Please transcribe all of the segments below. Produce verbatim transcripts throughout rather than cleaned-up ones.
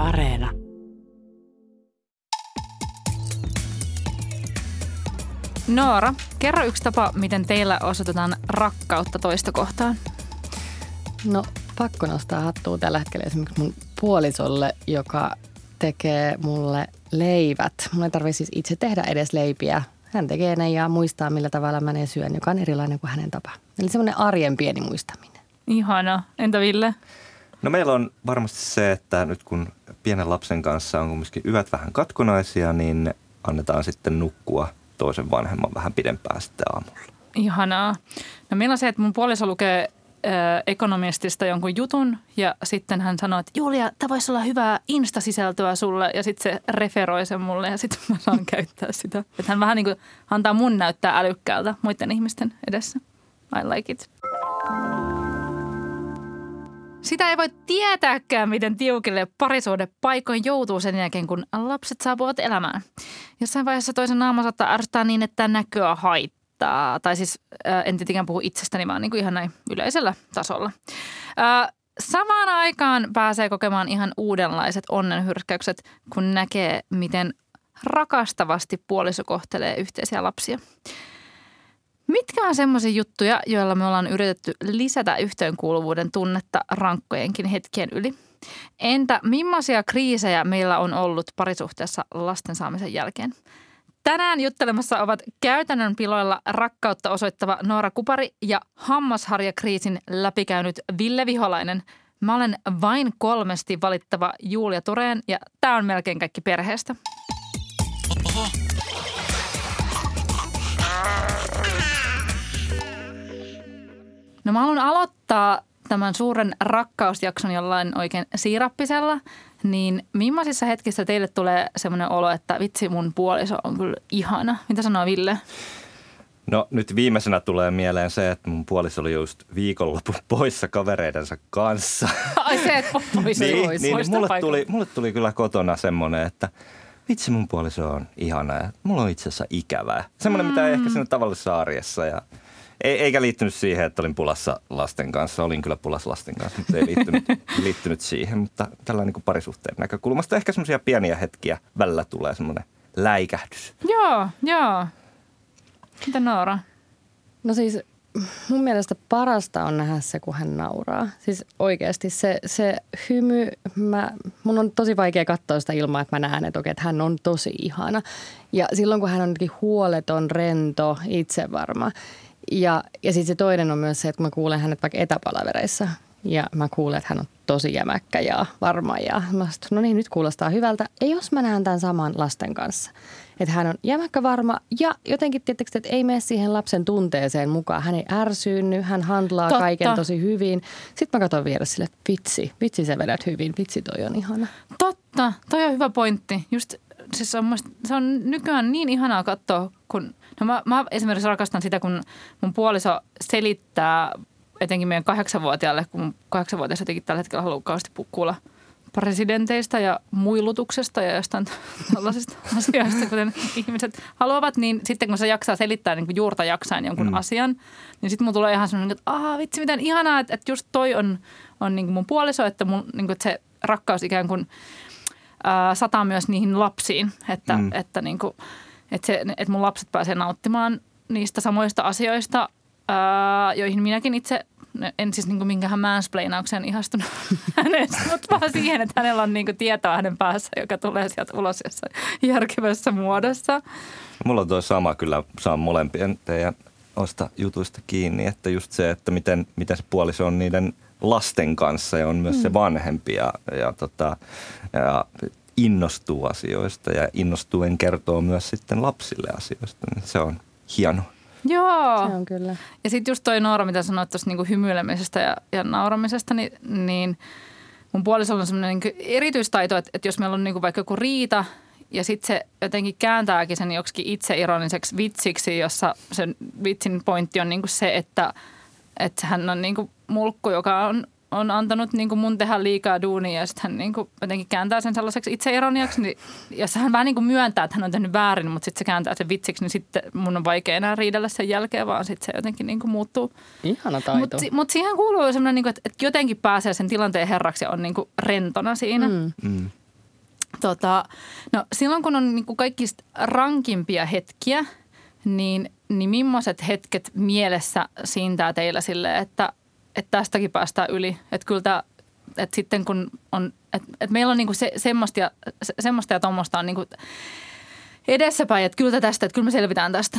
Areena. Noora, kerro yksi tapa, miten teillä osoitetaan rakkautta toista kohtaan. No pakko nostaa hattua tällä hetkellä esimerkiksi mun puolisolle, joka tekee mulle leivät. Mun ei tarvitse siis itse tehdä edes leipiä. Hän tekee ne ja muistaa, millä tavalla mä ne syön, joka on erilainen kuin hänen tapa. Eli semmoinen arjen pieni muistaminen. Ihana. Entä Ville? No meillä on varmasti se, että nyt kun pienen lapsen kanssa on kumminkin yöt vähän katkonaisia, niin annetaan sitten nukkua toisen vanhemman vähän pidempään sitten aamulla. Ihanaa. No meillä on se, että mun puoliso lukee äh, ekonomistista jonkun jutun ja sitten hän sanoo, että Julia, tämä voisi olla hyvää Insta-sisältöä sulle ja sitten se referoi sen mulle ja sitten mä saan käyttää sitä. Että hän vähän niin kuin antaa mun näyttää älykkäältä muiden ihmisten edessä. I like it. Sitä ei voi tietääkään, miten tiukille parisuhde paikoin joutuu sen jälkeen, kun lapset saapuvat elämään. Jossain vaiheessa toisen naama saattaa ärsyttää niin, että näköä haittaa. Tai siis äh, en tietenkään puhu itsestäni, vaan niin kuin ihan näin yleisellä tasolla. Äh, samaan aikaan pääsee kokemaan ihan uudenlaiset onnenhyrkkäykset, kun näkee, miten rakastavasti puoliso kohtelee yhteisiä lapsia. Mitkä on semmoisia juttuja, joilla me ollaan yritetty lisätä yhteenkuuluvuuden tunnetta rankkojenkin hetkien yli? Entä millaisia kriisejä meillä on ollut parisuhteessa lasten saamisen jälkeen? Tänään juttelemassa ovat käytännön piloilla rakkautta osoittava Noora Kupari ja hammasharjakriisin läpikäynyt Ville Viholainen. Mä olen vain kolmesti valittava Julia Tureen ja tää on melkein kaikki perheestä. Oho. No mä haluan aloittaa tämän suuren rakkausjakson jollain oikein siirappisella, niin millaisissa hetkissä teille tulee semmoinen olo, että vitsi mun puoliso on kyllä ihana? Mitä sanoo Ville? No nyt viimeisenä tulee mieleen se, että mun puoliso oli just viikonloppu poissa kavereidensa kanssa. Ai se, että poissa niin, pois. niin, mulle, tuli, mulle tuli kyllä kotona semmoinen, että vitsi mun puoliso on ihana ja mulla on itse asiassa ikävää. Semmoinen, mm. mitä ei ehkä siinä tavallisessa arjessa ja eikä liittynyt siihen, että olin pulassa lasten kanssa. Olin kyllä pulassa lasten kanssa, mutta ei liittynyt, liittynyt siihen. Mutta tällainen niin kuin parisuhteen näkökulmasta ehkä semmoisia pieniä hetkiä välillä tulee semmoinen läikähdys. Joo, joo. Mitä Noora? No siis mun mielestä parasta on nähdä se, kun hän nauraa. Siis oikeasti se, se hymy, mä, mun on tosi vaikea katsoa sitä ilman, että mä näen, että, okei, että hän on tosi ihana. Ja silloin, kun hän on huoleton, rento, itsevarma. Ja, ja sitten se toinen on myös se, että mä kuulen hänet vaikka etäpalavereissa ja mä kuulen, että hän on tosi jämäkkä ja varma ja mä sanon, no niin, nyt kuulostaa hyvältä. Ja jos mä näen tämän saman lasten kanssa, että hän on jämäkkä, varma ja jotenkin tietysti, että ei mene siihen lapsen tunteeseen mukaan. Hän ei ärsyynny, hän handlaa Totta. kaiken tosi hyvin. Sitten mä katson vieressä sille, että vitsi, vitsi sä vedät hyvin, vitsi toi on ihana. Totta, toi on hyvä pointti. Just siis on, se on nykyään niin ihanaa katsoa, kun no mä, mä esimerkiksi rakastan sitä, kun mun puoliso selittää etenkin meidän kahdeksanvuotiaalle, kun mun kahdeksanvuotias jotenkin tällä hetkellä haluaa kauheasti kuulla presidenteistä ja muilutuksesta ja jostain tällaisista asioista, kuten ihmiset haluavat, niin sitten kun se jaksaa selittää niin kuin juurta jaksain jonkun mm. asian, niin sitten mun tulee ihan semmoinen, että aah vitsi miten ihanaa, että, että just toi on, on niin kuin mun puoliso, että, mun, niin kuin, että se rakkaus ikään kuin ää, sataa myös niihin lapsiin, että, mm. että, niin kuin, että, se, että mun lapset pääsee nauttimaan niistä samoista asioista, ää, joihin minäkin itse en siis niin minkään mansplainaukseen ihastunut hänestä, mutta vaan siihen, että hänellä on niin tietoa hänen päässä, joka tulee sieltä ulos jossain järkevässä muodossa. Mulla on tuo sama kyllä, saan molempien teidän osta jutuista kiinni, että just se, että miten, miten se puoliso on niiden lasten kanssa ja on myös mm. se vanhempi ja, ja, tota, ja innostuu asioista ja innostuen kertoo myös sitten lapsille asioista. Se on hieno. Joo. Se on kyllä. Ja sitten just toi Noora, mitä sanoit tuosta niinku hymyilemisestä ja, ja nauramisesta, niin, niin mun puolisolla on semmoinen niinku erityistaito, että, että jos meillä on niinku vaikka joku riita ja sitten se jotenkin kääntääkin sen joksikin itseironiseksi vitsiksi, jossa sen vitsin pointti on niinku se, että, että hän on niinku mulkku, joka on, on antanut niinku mun tehdä liikaa duunia ja sitten hän niinku jotenkin kääntää sen sellaiseksi itseironiaksi. Niin, ja hän vähän niinku myöntää, että hän on tehnyt väärin, mutta sitten se kääntää sen vitsiksi, niin sitten mun on vaikea enää riidellä sen jälkeen, vaan sitten se jotenkin niinku muuttuu. Ihana taito. Mutta mut siihen kuuluu semmoinen, niinku, että, että jotenkin pääsee sen tilanteen herraksi ja on niinku rentona siinä. Mm. Mm. Tota, no silloin kun on niin kuin kaikista rankimpia hetkiä, niin, niin millaiset hetket mielessä siintää teillä silleen, että, että tästäkin päästään yli? Että kyllä tämä, että sitten kun on, että, että meillä on niin kuin se, semmoista ja, se, semmoista ja tuommoista on niin kuin edessäpäin, että kyllä tästä, että kyllä me selvitään tästä.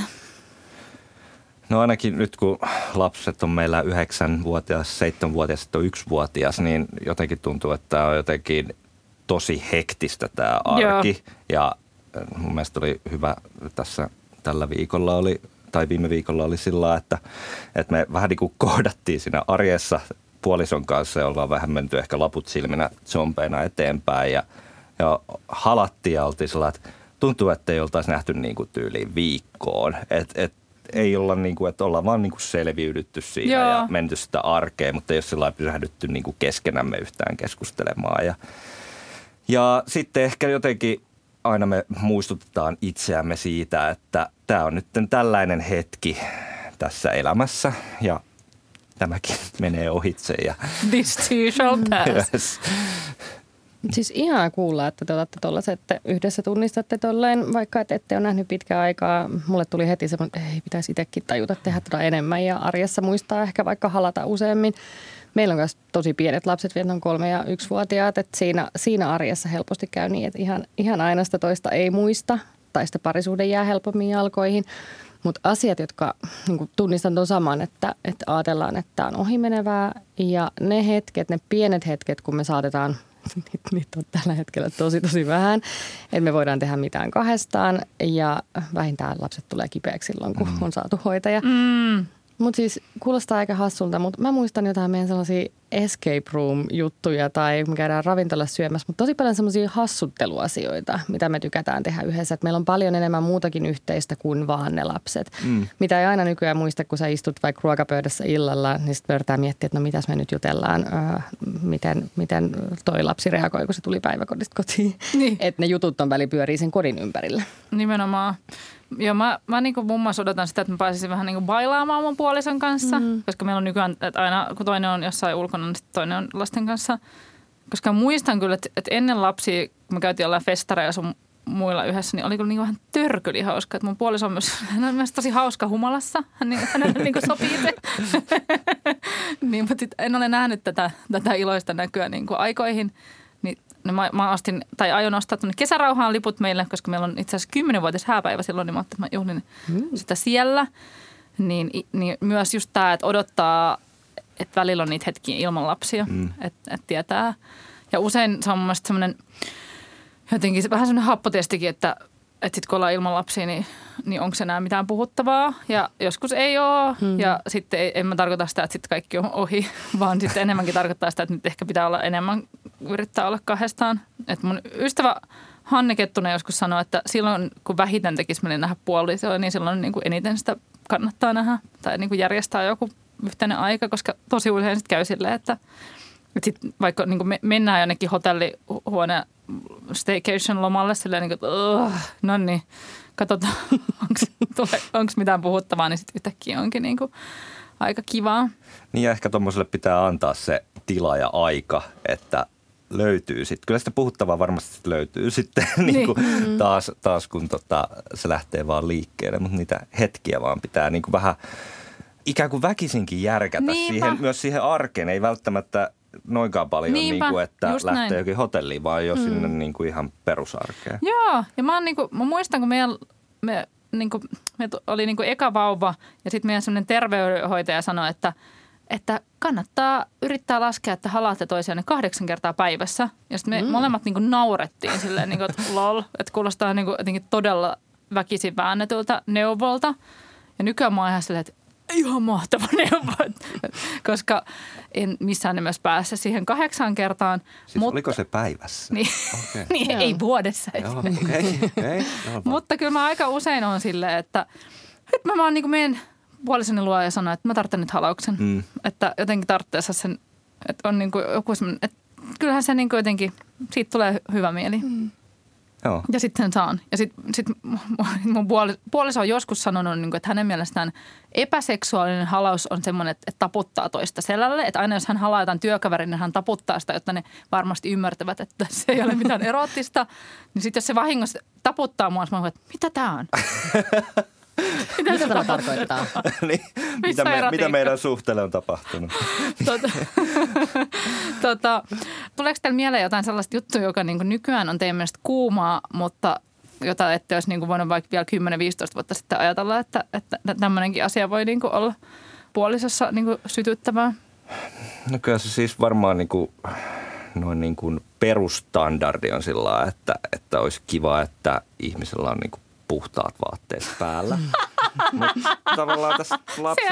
No ainakin nyt kun lapset on meillä yhdeksänvuotias, seitsemänvuotias, sitten on yksivuotias, niin jotenkin tuntuu, että tämä on jotenkin tosi hektistä tämä arki. Joo. Ja mun mielestä oli hyvä tässä tällä viikolla oli, tai viime viikolla oli sillä, että, että me vähän niin kuin kohdattiin siinä arjessa puolison kanssa ja ollaan vähän menty ehkä laput silminä zombeina eteenpäin ja, ja halattiin ja oltiin sillä, että tuntuu, että ei oltaisi nähty niin kuin tyyliin viikkoon. Että et, ei olla niin kuin, että ollaan vaan niin kuin selviydytty siinä Joo. ja menty sitä arkeen, mutta ei ole sillä pysähdytty niin kuin keskenämme yhtään keskustelemaan. Ja, ja sitten ehkä jotenkin aina me muistutetaan itseämme siitä, että tämä on nyt tällainen hetki tässä elämässä ja tämäkin menee ohitse. Ja This too shall pass. Yes. Siis ihanaa kuulla, että te olette tuollaiset, että yhdessä tunnistatte tolleen, vaikka et ette ole nähnyt pitkää aikaa. Mulle tuli heti semmoinen, että ei pitäisi itsekin tajuta tehdä tätä enemmän ja arjessa muistaa ehkä vaikka halata useammin. Meillä on myös tosi pienet lapset, vielä on kolme- ja yksivuotiaat, että siinä, siinä arjessa helposti käy niin, että ihan, ihan aina sitä toista ei muista tai sitä parisuuden jää helpommin jalkoihin. Mutta asiat, jotka niin tunnistan tuon saman, että, että ajatellaan, että tämä on ohimenevää ja ne hetket, ne pienet hetket, kun me saatetaan, niitä on tällä hetkellä tosi tosi vähän, että me voidaan tehdä mitään kahdestaan ja vähintään lapset tulee kipeäksi silloin, kun on saatu hoitaja. Mm. Mutta siis kuulostaa aika hassulta, mutta mä muistan jotain meidän sellaisia escape room-juttuja tai me käydään ravintolassa syömässä, mutta tosi paljon sellaisia hassutteluasioita, mitä me tykätään tehdä yhdessä. Et meillä on paljon enemmän muutakin yhteistä kuin vaan ne lapset, mm. mitä ei aina nykyään muista, kun sä istut vaikka ruokapöydässä illalla, niin sitten pyritään miettimään, että no mitäs me nyt jutellaan, öö, miten, miten toi lapsi reagoi, kun se tuli päiväkodista kotiin. Niin. Että ne jutut on välipyörii sen kodin ympärillä. Nimenomaan. Joo, mä, mä niin kuin muun muassa odotan sitä, että mä pääsisin vähän niin kuin bailaamaan mun puolison kanssa, mm. koska meillä on nykyään, että aina kun toinen on jossain ulkona, niin sitten toinen on lasten kanssa. Koska muistan kyllä, että, että ennen lapsia, kun me käytiin jollain festareilla sun muilla yhdessä, niin oli kyllä niin vähän törkyli hauska. Että mun puoliso on myös, hän on myös tosi hauska humalassa, hän, hänelle niin kuin sopii se. Niin, mutta en ole nähnyt tätä, tätä iloista näkyä niin kuin aikoihin. Niin No mä, mä ostin, tai aion ostaa tuonne kesärauhaan liput meille, koska meillä on itse asiassa kymmenvuotis hääpäivä silloin, niin mä ajattelin, että mä juhlin mm. sitä siellä. Niin, niin myös just tämä, että odottaa, että välillä on niitä hetkiä ilman lapsia, mm. että et tietää. Ja usein se on mun mielestä semmoinen, jotenkin vähän semmoinen happotestikin, että että sitten kun ollaan ilman lapsia, niin, niin onko se enää mitään puhuttavaa. Ja joskus ei ole. Hmm. Ja sitten ei, en mä tarkoita sitä, että sitten kaikki on ohi, vaan sitten enemmänkin tarkoittaa sitä, että nyt ehkä pitää olla enemmän, yrittää olla kahdestaan. Että mun ystävä Hanne Kettunen joskus sanoi, että silloin kun vähiten tekisi meille nähdä puolisoa, niin silloin niin kuin eniten sitä kannattaa nähdä. Tai niin kuin järjestää joku yhteinen aika, koska tosi usein sitten käy silleen, että, että sit vaikka niin kuin me, mennään jonnekin hotellihuoneen staycation-lomalle silleen, niin kuin, no niin, katsotaan, onko mitään puhuttavaa, niin sitten yhtäkkiä onkin niin kuin aika kivaa. Niin ja ehkä tuommoiselle pitää antaa se tila ja aika, että löytyy sitten. Kyllä sitä puhuttavaa varmasti sit löytyy sitten niin kuin niin. taas, taas, kun tota, se lähtee vaan liikkeelle, mutta niitä hetkiä vaan pitää niin kuin vähän ikään kuin väkisinkin järkätä siihen, myös siihen arkeen. Ei välttämättä noinkaan paljon, niin kuin, että lähtee näin. Jokin hotelliin, vaan jo mm. sinne niin kuin ihan perusarkeen. Joo, ja mä, niin kuin, mä muistan, kun meidän, me, niin kuin, me oli niin kuin eka vauva ja sitten meidän sellainen terveydenhoitaja sanoi, että, että kannattaa yrittää laskea, että halaatte toisiaan kahdeksan kertaa päivässä. Ja sitten me mm. molemmat niin kuin naurettiin silleen, niin kuin, että lol, että kuulostaa niin kuin, jotenkin todella väkisin väännetyltä neuvolta. Ja nykyään mä oon ihan silleen, että ihan mahtava neuvo, koska en missään nimessä pääse siihen kahdeksaan kertaan. Siis mutta, oliko se päivässä? Niin, okay. niin ei vuodessa. Joo, okay, okay. Mutta kyllä mä aika usein on silleen, että nyt mä vaan niin kuin menen puolisoni luo ja sanon, että mä tarvitsen nyt halauksen. Mm. Että jotenkin tarvitseessa sen, että on niin kuin joku semmoinen, että kyllähän se niin kuin jotenkin, siitä tulee hyvä mieli. Mm. Joo. Ja sitten sen saan. Ja sitten sit mun puoliso on joskus sanonut, että hänen mielestään epäseksuaalinen halaus on semmoinen, että taputtaa toista selälle. Että aina jos hän halaa jotain työkaverin, niin hän taputtaa sitä, jotta ne varmasti ymmärtävät, että se ei ole mitään eroottista. Niin sitten jos se vahingossa taputtaa mua, mä oon, että mitä tää on? Mitä, mitä tämä tarkoittaa? niin, mitä, me, mitä meidän suhteelle on tapahtunut? tota, tota, tuleeko teille mieleen jotain sellaista juttua, joka niin kuin nykyään on teidän mielestä kuumaa, mutta jota ette olisi niin kuin voinut vaikka vielä kymmenen viisitoista vuotta sitten ajatella, että, että tämmöinenkin asia voi niin kuin olla puolisossa niin kuin sytyttävää? No kyllä se siis varmaan niin kuin, noin niin kuin perusstandardi on sillä lailla, että, että olisi kiva, että ihmisellä on niin kuin puhtaat vaatteet päällä. Mutta tavallaan tässä lapsi,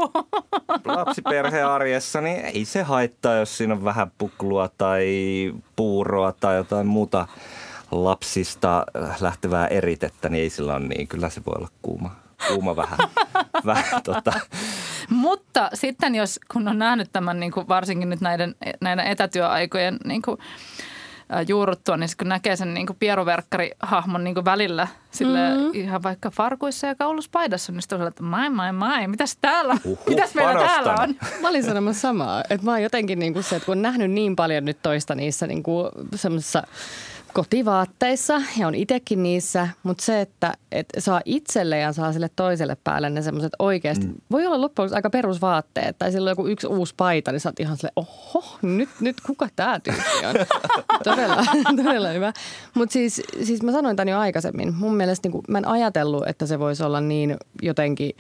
lapsiperhearjessa, niin ei se haittaa, jos siinä on vähän puklua tai puuroa tai jotain muuta lapsista lähtevää eritettä, niin ei sillä ole niin. Kyllä se voi olla kuuma, kuuma vähän. vähän tota. Mutta sitten jos, kun on nähnyt tämän niin kuin varsinkin nyt näiden, näiden etätyöaikojen niin kuin juurruttua, niin kun näkee sen niin kuin pieruverkkarihahmon niin kuin välillä silleen, mm-hmm. ihan vaikka farkuissa ja kauluspaidassa, niin sitten on että mai, mai, mai, mitäs täällä, Uhuh, mitäs meillä täällä on? Mä olin sanomassa samaa, että mä oon jotenkin niin kuin se, että kun on nähnyt niin paljon nyt toista niissä niin kuin semmoisissa kotivaatteissa ja on itsekin niissä, mutta se, että, että saa itselle ja saa sille toiselle päälle ne semmoiset oikeasti, mm. voi olla loppujen lopuksi aika perusvaatteet tai silloin joku yksi uusi paita, niin sä oot ihan silleen, oho, nyt, nyt kuka tää tyyppi on? todella, todella hyvä. Mutta siis, siis mä sanoin tämän jo aikaisemmin. Mun mielestä niin kuin, mä en ajatellut, että se voisi olla niin jotenkin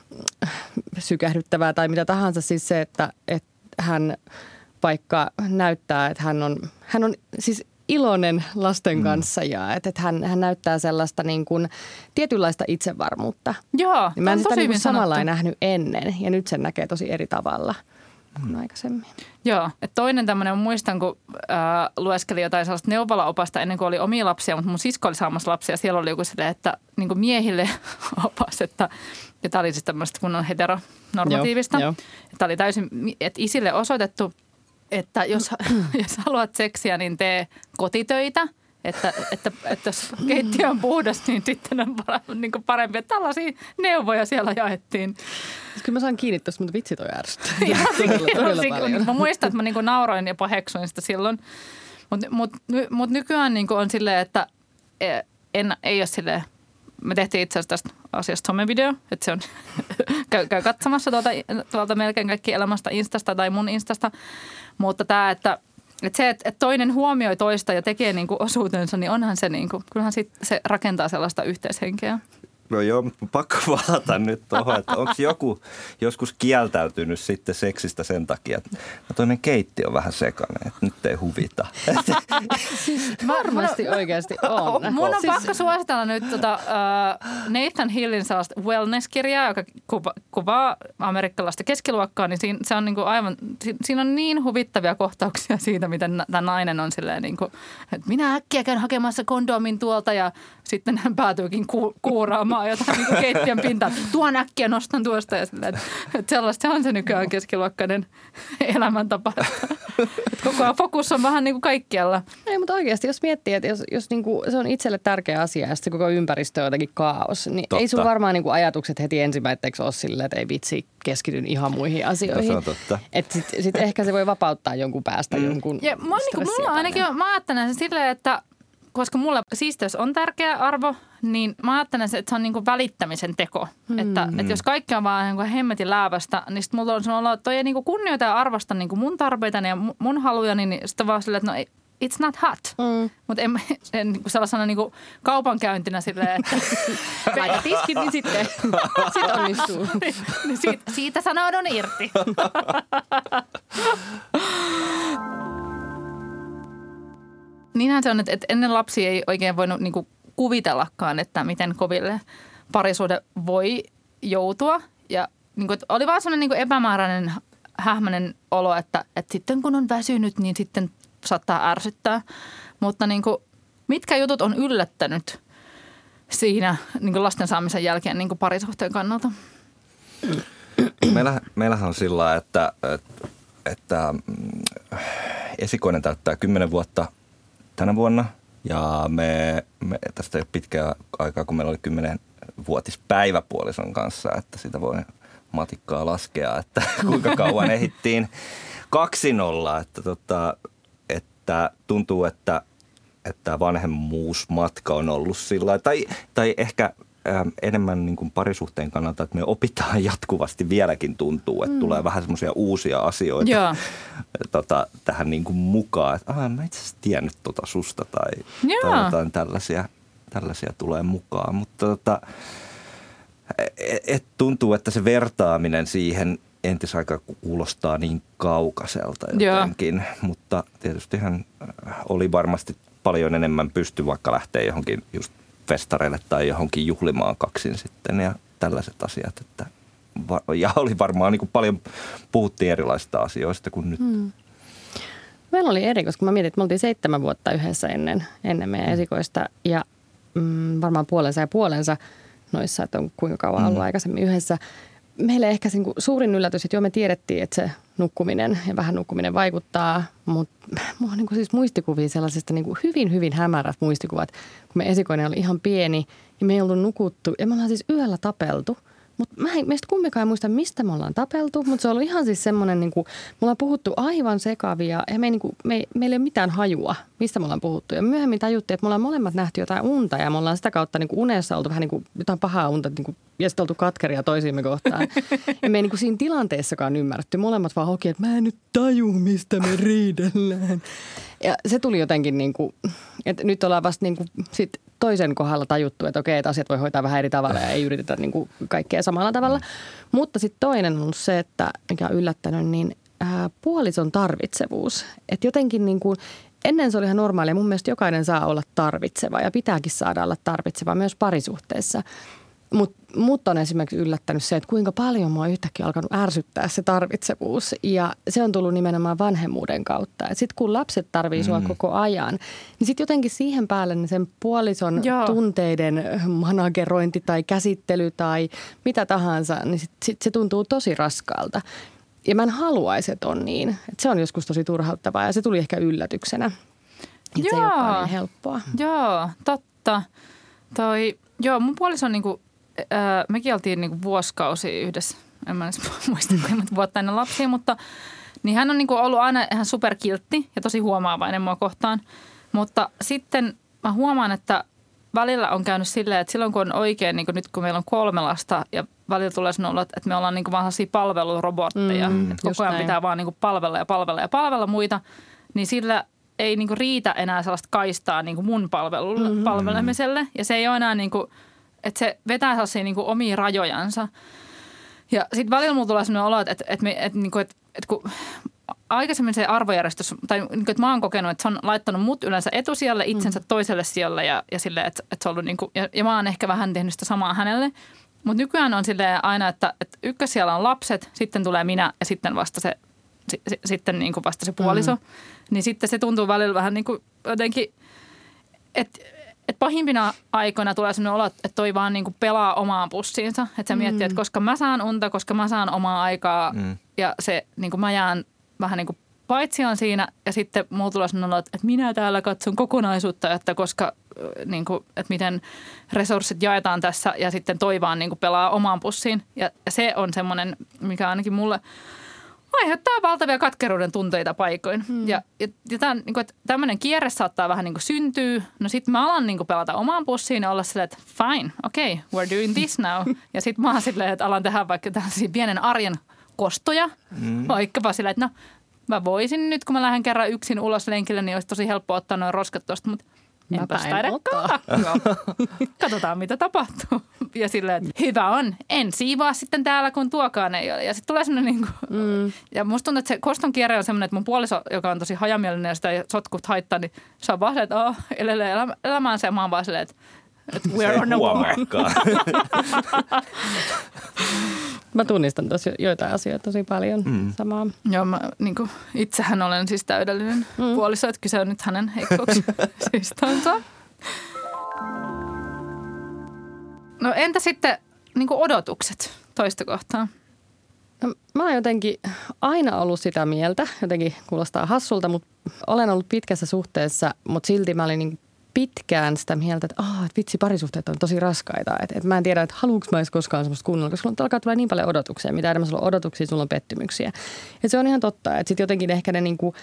sykähdyttävää tai mitä tahansa. Siis se, että, että hän vaikka näyttää, että hän on, hän on siis iloinen lasten kanssa ja että, että hän, hän näyttää sellaista niin kuin tietynlaista itsevarmuutta. Joo, niin mä en on sitä tosi niin hyvin samalla sanottu. nähnyt ennen ja nyt sen näkee tosi eri tavalla kuin aikaisemmin. Joo, että toinen tämmöinen, muistan kun äh, lueskelin jotain sellaista neuvolaopasta ennen kuin oli omia lapsia, mutta mun sisko oli saamassa lapsia. Siellä oli joku silleen, että niin kuin miehille opas, että ja tämä oli siis tämmöistä kunnon heteronormatiivista. Joo, jo. Tämä oli täysin, että isille osoitettu, että jos, jos haluat seksiä, niin tee kotitöitä. Että, että, että jos keittiö on puhdas, niin sitten on niin parempi. Että tällaisia neuvoja siellä jaettiin. Kyllä mä saan kiinni tuosta, mutta vitsi toi ärsyttää. todella, todella paljon. Mä muistan, että mä niin nauroin ja paheksuin sitä silloin. Mutta mut, mut nykyään niin on silleen, että en, ei ole silleen. Me tehtiin itse asiassa tästä asiasta somevideo, että se on, käy, käy katsomassa tuolta, tuolta melkein kaikki elämästä Instasta tai mun Instasta. Mutta tämä, että, että se, että toinen huomioi toista ja tekee niin kuin osuutensa, niin onhan se, niin kuin, kyllähän sit se rakentaa sellaista yhteishenkeä. No joo, mutta pakko valata nyt tuohon, että onko joku joskus kieltäytynyt sitten seksistä sen takia, että no toinen keitti on vähän sekainen, että nyt ei huvita. Siis varmasti oikeasti on. Mun on siis pakko suositella nyt tota, uh, Nathan Hillin sellaista wellness-kirjaa, joka kuva, kuvaa amerikkalaista keskiluokkaa, niin siinä, se on niinku aivan, siinä on niin huvittavia kohtauksia siitä, miten tämä nainen on silleen niin kuin, että minä äkkiä käyn hakemassa kondomin tuolta ja sitten hän päätyykin ku, kuuraamaan jotain niin kuin keittiön pintaan. Tuon äkkiä nostan tuosta ja sillä, että, että sellaista on se nykyään keskiluokkainen elämäntapa. Että koko ajan fokus on vähän niin kuin kaikkialla. Ei, mutta oikeasti jos miettii, että jos, jos niin kuin se on itselle tärkeä asia ja se koko ympäristö on jotenkin kaos, niin totta. Ei sun varmaan niin kuin ajatukset heti ensimmäiseksi ole silleen, että ei vitsi, keskityn ihan muihin asioihin. No, se on totta. Että sitten sit ehkä se voi vapauttaa jonkun päästä mm. jonkun ja mä, niin kuin, mulla ainakin, mä ajattelen sen silleen, että koska mulle siisteys on tärkeä arvo, niin mä ajattelen, että se on niin kuin välittämisen teko. Mm. Että, että jos kaikki on vaan niin kuin hemmetin läävästä, niin sitten mulla on sellainen olo, että toi ei niin kuin kunnioita ja arvosta niin kuin mun tarpeitani ja mun halujani, niin sitten vaan silleen, että no it's not hot. Mm. Mutta en, en niin kuin sellaisena niin kuin kaupankäyntinä silleen, että laita tiskin, niin sitten sit onnistuu. niin siitä, siitä sanoudun irti. Niinhän se on, että ennen lapsia ei oikein voinut niin kuin kuvitellakaan, että miten koville parisuhde voi joutua. Ja niin kuin, oli vaan sellainen niin kuin epämääräinen, hähmäinen olo, että, että sitten kun on väsynyt, niin sitten saattaa ärsyttää. Mutta niin kuin, mitkä jutut on yllättänyt siinä niin kuin lasten saamisen jälkeen niin kuin parisuhteen kannalta? Meillä, meillähän on sillä, että, että, että esikoinen täyttää kymmenen vuotta tänä vuonna Ja me, me tästä ei ole pitkää aikaa, kun meillä oli kymmenen vuotispäivä puolison kanssa, että sitä voi matikkaa laskea, että kuinka kauan ehittiin kaksin olla, että, tota, että tuntuu, että, että vanhemmuusmatka on ollut sillä tai, tai ehkä ä, enemmän niin kuin parisuhteen kannalta, että me opitaan jatkuvasti vieläkin tuntuu, että mm. tulee vähän semmoisia uusia asioita tota, tähän niin kuin mukaan, että ah, mä itse asiassa tiennyt tota susta tai, tai jotain tällaisia, tällaisia tulee mukaan, mutta tota, et, et tuntuu, että se vertaaminen siihen entisaikaan kuulostaa niin kaukaiselta jotenkin, Joo. mutta tietystihän oli varmasti paljon enemmän pysty vaikka lähteä johonkin just festareille tai johonkin juhlimaan kaksin sitten ja tällaiset asiat. Että, ja oli varmaan niin kuin paljon, puhuttiin erilaisista asioista kuin nyt. Hmm. Meillä oli eri, koska mä mietin, että me oltiin seitsemän vuotta yhdessä ennen, ennen meidän esikoista ja mm, varmaan puolensa ja puolensa noissa, että on kuinka kauan ollut hmm. aikaisemmin yhdessä. Meille ehkä se suurin yllätys, että joo me tiedettiin, että se nukkuminen ja vähän nukkuminen vaikuttaa, mutta mulla on niin kuin siis muistikuvia sellaisesta niin kuin hyvin, hyvin hämärät muistikuvat, kun me esikoinen oli ihan pieni ja me ei ollut nukuttu ja me ollaan siis yöllä tapeltu. Mutta meistä kumminkaan ei muista, mistä me ollaan tapeltu, mutta se on ollut ihan siis semmoinen, niin kuin, me ollaan puhuttu aivan sekavia ja me ei, niin kuin, me, meillä ei ole mitään hajua, mistä me ollaan puhuttu. Ja myöhemmin tajuttiin, että me ollaan molemmat nähty jotain unta ja me ollaan sitä kautta niin kuin unessa oltu vähän niin kuin jotain pahaa unta niin kuin, ja sitten oltu katkeria toisiimme kohtaan. Ja me ei niin kuin siinä tilanteessakaan ymmärretty. Molemmat vaan hoki, että mä en nyt taju, mistä me riidellään. Ja se tuli jotenkin niin kuin, että nyt ollaan vasta niin kuin sit toisen kohdalla tajuttu, että okei, että asiat voi hoitaa vähän eri tavalla ja ei yritetä niin kuin kaikkea samalla tavalla. Mm. Mutta sitten toinen on ollut se, että mikä on yllättänyt, niin ää, puolison tarvitsevuus. Että jotenkin niin kuin, ennen se oli ihan normaalia. Mun mielestä jokainen saa olla tarvitseva ja pitääkin saada olla tarvitseva myös parisuhteessa. Mutta mut on esimerkiksi yllättänyt se, että kuinka paljon mua yhtäkkiä alkanut ärsyttää se tarvitsevuus. Ja se on tullut nimenomaan vanhemmuuden kautta. Sitten kun lapset tarvii sua mm. koko ajan, niin sitten jotenkin siihen päälle niin sen puolison Joo. tunteiden managerointi tai käsittely tai mitä tahansa, niin sit, sit se tuntuu tosi raskaalta. Ja mä en haluaisi, että on niin. Et se on joskus tosi turhauttavaa ja se tuli ehkä yllätyksenä. Että se ei olekaan niin helppoa. Joo, totta. Toi, joo, mun puoliso on niinku... Öö, mekin oltiin niinku vuosikausia yhdessä, en mä edes muista kuinka vuotta ennen lapsia, mutta niin hän on niinku ollut aina ihan superkiltti ja tosi huomaavainen mua kohtaan. Mutta sitten mä huomaan, että välillä on käynyt silleen, että silloin kun on oikein, niin kuin nyt kun meillä on kolme lasta ja välillä tulee sanoa, että me ollaan niinku vaan sellaisia palvelurobotteja, mm, että koko ajan näin. Pitää vaan niinku palvella ja palvella ja palvella muita, niin sillä ei niinku riitä enää sellaista kaistaa niinku mun palvelulle, mm-hmm. palvelemiselle ja se ei ole enää niinku... Että se vetää sellaisia niin kuin omia rajojansa. Ja sitten välillä mulla tulee sellainen olo, että, että, että, että, että, että, että kun aikaisemmin se arvojärjestys, tai niin kuin, että mä oon kokenut, että se on laittanut mut yleensä etusijalle, itsensä mm. toiselle sijalle ja, ja silleen, että, että se on ollut niin kuin, ja, ja mä oon ehkä vähän tehnyt sitä samaa hänelle. Mutta nykyään on silleen aina, että, että ykkösijalla on lapset, sitten tulee minä ja sitten vasta se, si, si, sitten niin kuin vasta se puoliso. Mm. Niin sitten se tuntuu välillä vähän niin kuin jotenkin, että... Että pahimpina aikoina tulee sellainen olo, että toi vaan niinku pelaa omaan pussiinsa. Että se mm. miettii, että koska mä saan unta, koska mä saan omaa aikaa mm. ja se niinku mä jään vähän niinku paitsioon siinä. Ja sitten mulla tulee sellainen olo, että minä täällä katson kokonaisuutta, että koska niinku, että miten resurssit jaetaan tässä ja sitten toi vaan niinku pelaa omaan pussiin. Ja, ja se on semmoinen, mikä ainakin mulle... aiheuttaa valtavia katkeruuden tunteita paikoin. Hmm. Ja, ja, ja tämän, niin kuin, että tämmöinen kierre saattaa vähän niin kuin syntyä. No sitten mä alan niin kuin pelata omaan pussiin ja olla silleen, että fine, okei, okay, we're doing this now. Ja sitten mä oon silleen, että alan tehdä vaikka tällaisia pienen arjen kostoja. Hmm. Vaikkapa silleen, että no mä voisin nyt, kun mä lähden kerran yksin ulos lenkille, niin olisi tosi helppo ottaa noin roskat tosta, mutta enpä sitä ottaa. Katsotaan, mitä tapahtuu. Ja silleen, että hyvä on, en siivoa sitten täällä, kun tuokaan ei ole. Ja sitten tulee semmoinen, niin kuin, mm. ja musta tuntuu, että se koston kierre on semmoinen, että mun puoliso, joka on tosi hajamielinen ja sitä ei sotkut haittaa, niin se on vaan se, että oh, elelee elämäänsä ja mä oon vaan silleen, että, että we're on a war. Mä tunnistan tosi joitain asioita tosi paljon mm. samaa. Joo, mä niin kuin, itsehän olen siis täydellinen mm. puoliso, että kyse on nyt hänen heikkouksistansa. No entä sitten niin kuin odotukset toista kohtaan? No, mä oon jotenkin aina ollut sitä mieltä, jotenkin kuulostaa hassulta, mutta olen ollut pitkässä suhteessa, mutta silti mä olin niin pitkään sitä mieltä, että, oh, että vitsi, parisuhteet on tosi raskaita. Että, että mä en tiedä, että haluanko mä edes koskaan semmoista kunnolla, koska sulla alkaa tulla niin paljon odotuksia. Mitä enemmän sulla on odotuksia, sulla on pettymyksiä. Ja se on ihan totta, että sitten jotenkin ehkä ne niinku,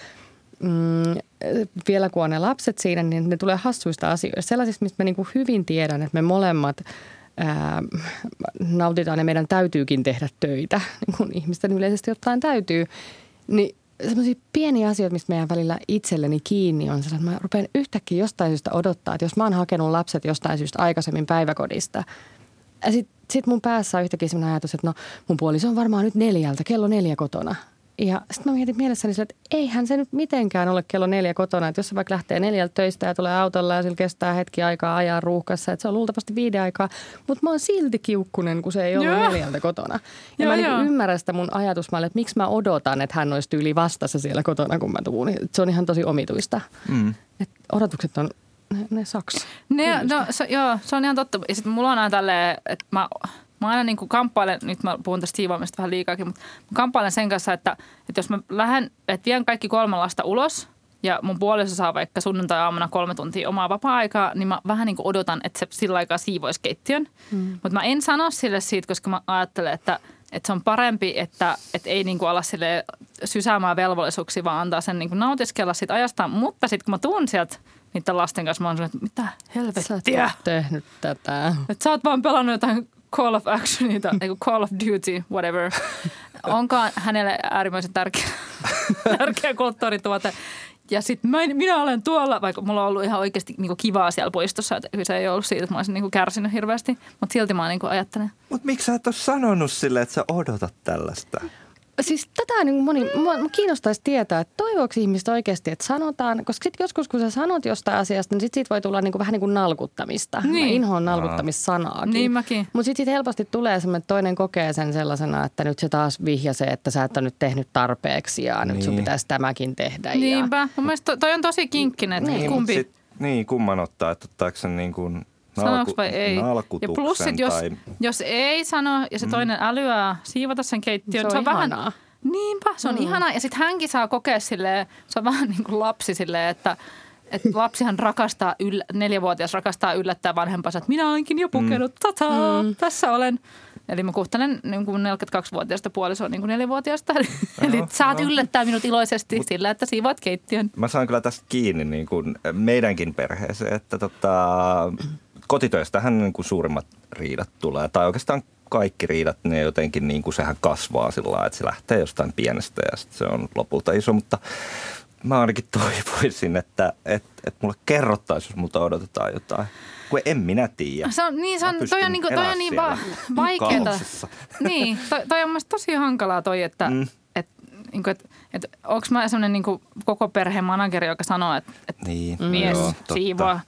mm, vielä kun on ne lapset siinä, niin ne tulee hassuista asioista. Sellaisista, mistä mä niinku hyvin tiedän, että me molemmat ää, nautitaan ja meidän täytyykin tehdä töitä, niin kuin ihmisten yleisesti ottaen täytyy, niin sellaisia pieniä asioita, mistä meidän välillä itselleni kiinni on sellainen, että mä rupean yhtäkkiä jostain syystä odottaa, että jos mä oon hakenut lapset jostain syystä aikaisemmin päiväkodista, ja sit, sit mun päässä on yhtäkkiä sellainen ajatus, että no mun puoliso on varmaan nyt neljältä, kello neljä kotona. Ja sitten mä mietin mielessäni sille, että eihän se nyt mitenkään ole kello neljä kotona, että jos se vaikka lähtee neljältä töistä ja tulee autolla ja sillä kestää hetki aikaa ajaa ruuhkassa, että se on luultavasti viiden aikaa, mutta mä oon silti kiukkunen, kun se ei ole neljältä kotona. Ja joo, mä niin ymmärrän sitä mun ajatusmaalle, että miksi mä odotan, että hän olisi tyyli vastassa siellä kotona, kun mä tuun. Se on ihan tosi omituista. Mm. Että odotukset on, ne, ne saks. Ne, no, se, joo, se on ihan totta. Ja sitten mulla on aina tälleen, että mä... Mä aina niin kuin kamppailen, nyt mä puhun tästä siivoamista vähän liikaakin, mutta mä kamppailen sen kanssa, että, että jos mä lähden, että vien kaikki kolme lasta ulos ja mun puoliso saa vaikka sunnuntai-aamuna kolme tuntia omaa vapaa-aikaa, niin mä vähän niin kuin odotan, että se sillä aikaa siivoisi keittiön. Mm. Mutta mä en sano sille siitä, koska mä ajattelen, että, että se on parempi, että, että ei niin kuin ala sille sysäämään velvollisuuksia, vaan antaa sen niin kuin nautiskella siitä ajastaan. Mutta sitten kun mä tuun sieltä niiden lasten kanssa, mä oon sellainen, että mitä helvettiä. Sä oot tehnyt tätä. Että sä oot vaan pelannut jotain Call of Actionita, niin Call of Duty, whatever. Onkaan hänelle äärimmäisen tärkeä, tärkeä kulttuurituote. Ja sitten minä olen tuolla, vaikka mulla on ollut ihan oikeasti niin kivaa siellä puistossa, että se ei ollut siitä, että mä olisin niin kärsinyt hirveästi, mutta silti mä niin ajattelen. Mutta miksi sä et ole sanonut silleen, että sä odotat tällaista? Siis tätä niin moni, mua kiinnostaisi tietää, että toivoako ihmiset oikeasti, että sanotaan, koska sitten joskus kun sä sanot jostain asiasta, niin sitten siitä voi tulla niin kuin vähän niin kuin nalkuttamista. Niin. Mä inhoan nalkuttamissanaakin. Niin mäkin. Mutta sitten sit helposti tulee semmoinen, että toinen kokee sen sellaisena, että nyt se taas vihjasee, että sä et ole nyt tehnyt tarpeeksi ja niin. Nyt sun pitäisi tämäkin tehdä. Niinpä. Ja... Mun mielestä toi on tosi kinkkinen, että niin, kumpi. Sit, niin, kumman ottaa, että ottaako sen niin kuin... Sanoiko vai ei? Ja plus sit, jos, tai... jos ei sano ja se toinen älyää siivota sen keittiön, se se on, on ihanaa. Vähän, niinpä, se on mm. ihanaa. Ja sitten hänkin saa kokea silleen, se on vähän niin kuin lapsi silleen, että, että lapsihan rakastaa, yllä, neljävuotias rakastaa yllättää vanhempansa, että minä olenkin jo pukenut, mm. tataa, mm. tässä olen. Eli mä kuhtelen niin kuin neljäkymmentäkaksivuotiaasta puolisoa niin kuin neljävuotiaasta. Eli no, saat no. yllättää minut iloisesti Mut, sillä, että siivoat keittiön. Mä saan kyllä tästä kiinni niin kuin meidänkin perheeseen, että tota, kotitöistähän niin kuin suurimmat riidat tulee. Tai oikeastaan kaikki riidat, ne jotenkin niin kuin sehän kasvaa sillä lailla, että se lähtee jostain pienestä ja sitten se on lopulta iso. Mutta mä ainakin toivoisin, että et, et mulle kerrottaisiin, jos multa odotetaan jotain. Kun en minä tiedä. Se on, niin, se on, toi on, niinku, toi on niin va- vaikeaa. Niin, toi, toi on mielestäni tosi hankalaa toi, että mm. et, niinku, et, et, onko mä sellainen niinku, koko perheen manageri, joka sanoo, että et niin, mies joo, siivoaa.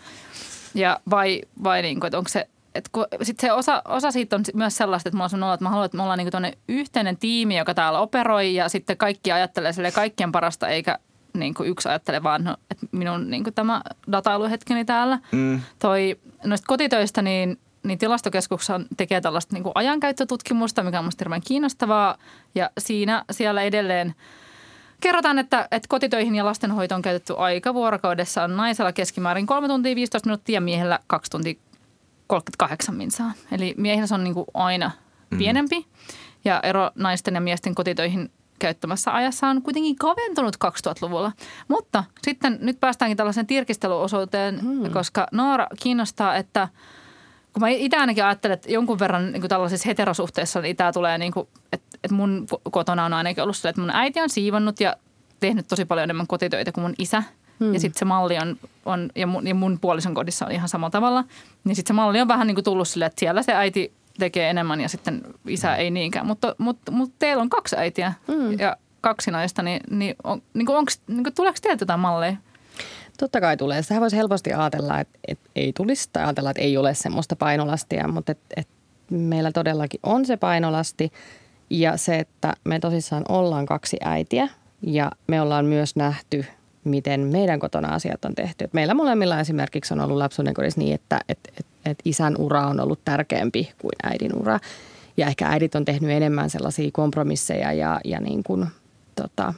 Ja vai, vai niinku, että onko se, että sitten se osa, osa siitä on myös sellaista, että mä oon että mä haluan, että me ollaan niinku tuonne yhteinen tiimi, joka täällä operoi ja sitten kaikki ajattelee sille kaikkien parasta eikä niin kuin yksi ajattelee vaan, no, että minun niin kuin tämä datailuhetkeni täällä. Mm. Toi noista kotitöistä, niin, niin tilastokeskuksessa tekee tällaista niin kuin ajankäyttötutkimusta, mikä on minusta hirveän kiinnostavaa. Ja siinä siellä edelleen kerrotaan, että, että kotitöihin ja lastenhoitoon on käytetty aika vuorokaudessa on naisella keskimäärin kolme tuntia viisitoista minuuttia ja miehellä kaksi tuntia kolmekymmentäkahdeksan minsaa. Eli miehillä se on niin kuin aina pienempi mm. ja ero naisten ja miesten kotitöihin käyttämässä ajassa on kuitenkin kaventunut kaksituhattaluvulla. Mutta sitten nyt päästäänkin tällaisen tirkistelyosuuteen, hmm. koska Noora kiinnostaa, että kun mä itse ainakin ajattelen, että jonkun verran niin kuin tällaisissa heterosuhteissa niin tämä tulee, niin kuin, että, että mun kotona on ainakin ollut sillä, että mun äiti on siivonnut ja tehnyt tosi paljon enemmän kotitöitä kuin mun isä. Hmm. Ja sitten se malli on, on ja, mun, ja mun puolison kodissa on ihan samalla tavalla. Niin sitten se malli on vähän niin kuin tullut silleen, että siellä se äiti tekee enemmän ja sitten isä ei niinkään. Mutta, mutta, mutta teillä on kaksi äitiä mm. ja kaksi naista, niin, niin, on, niin, kuin onks, niin kuin tuleeko teiltä jotain malleja? Totta kai tulee. Sehän voisi helposti ajatella, että, että ei tulisi tai ajatella, että ei ole semmoista painolastia, mutta että, että meillä todellakin on se painolasti ja se, että me tosissaan ollaan kaksi äitiä ja me ollaan myös nähty, miten meidän kotona asiat on tehty. Meillä molemmilla esimerkiksi on ollut lapsuuden kodissa niin, että, että, että että isän ura on ollut tärkeämpi kuin äidin ura. Ja ehkä äidit on tehnyt enemmän sellaisia kompromisseja ja, ja niin kuin, tota,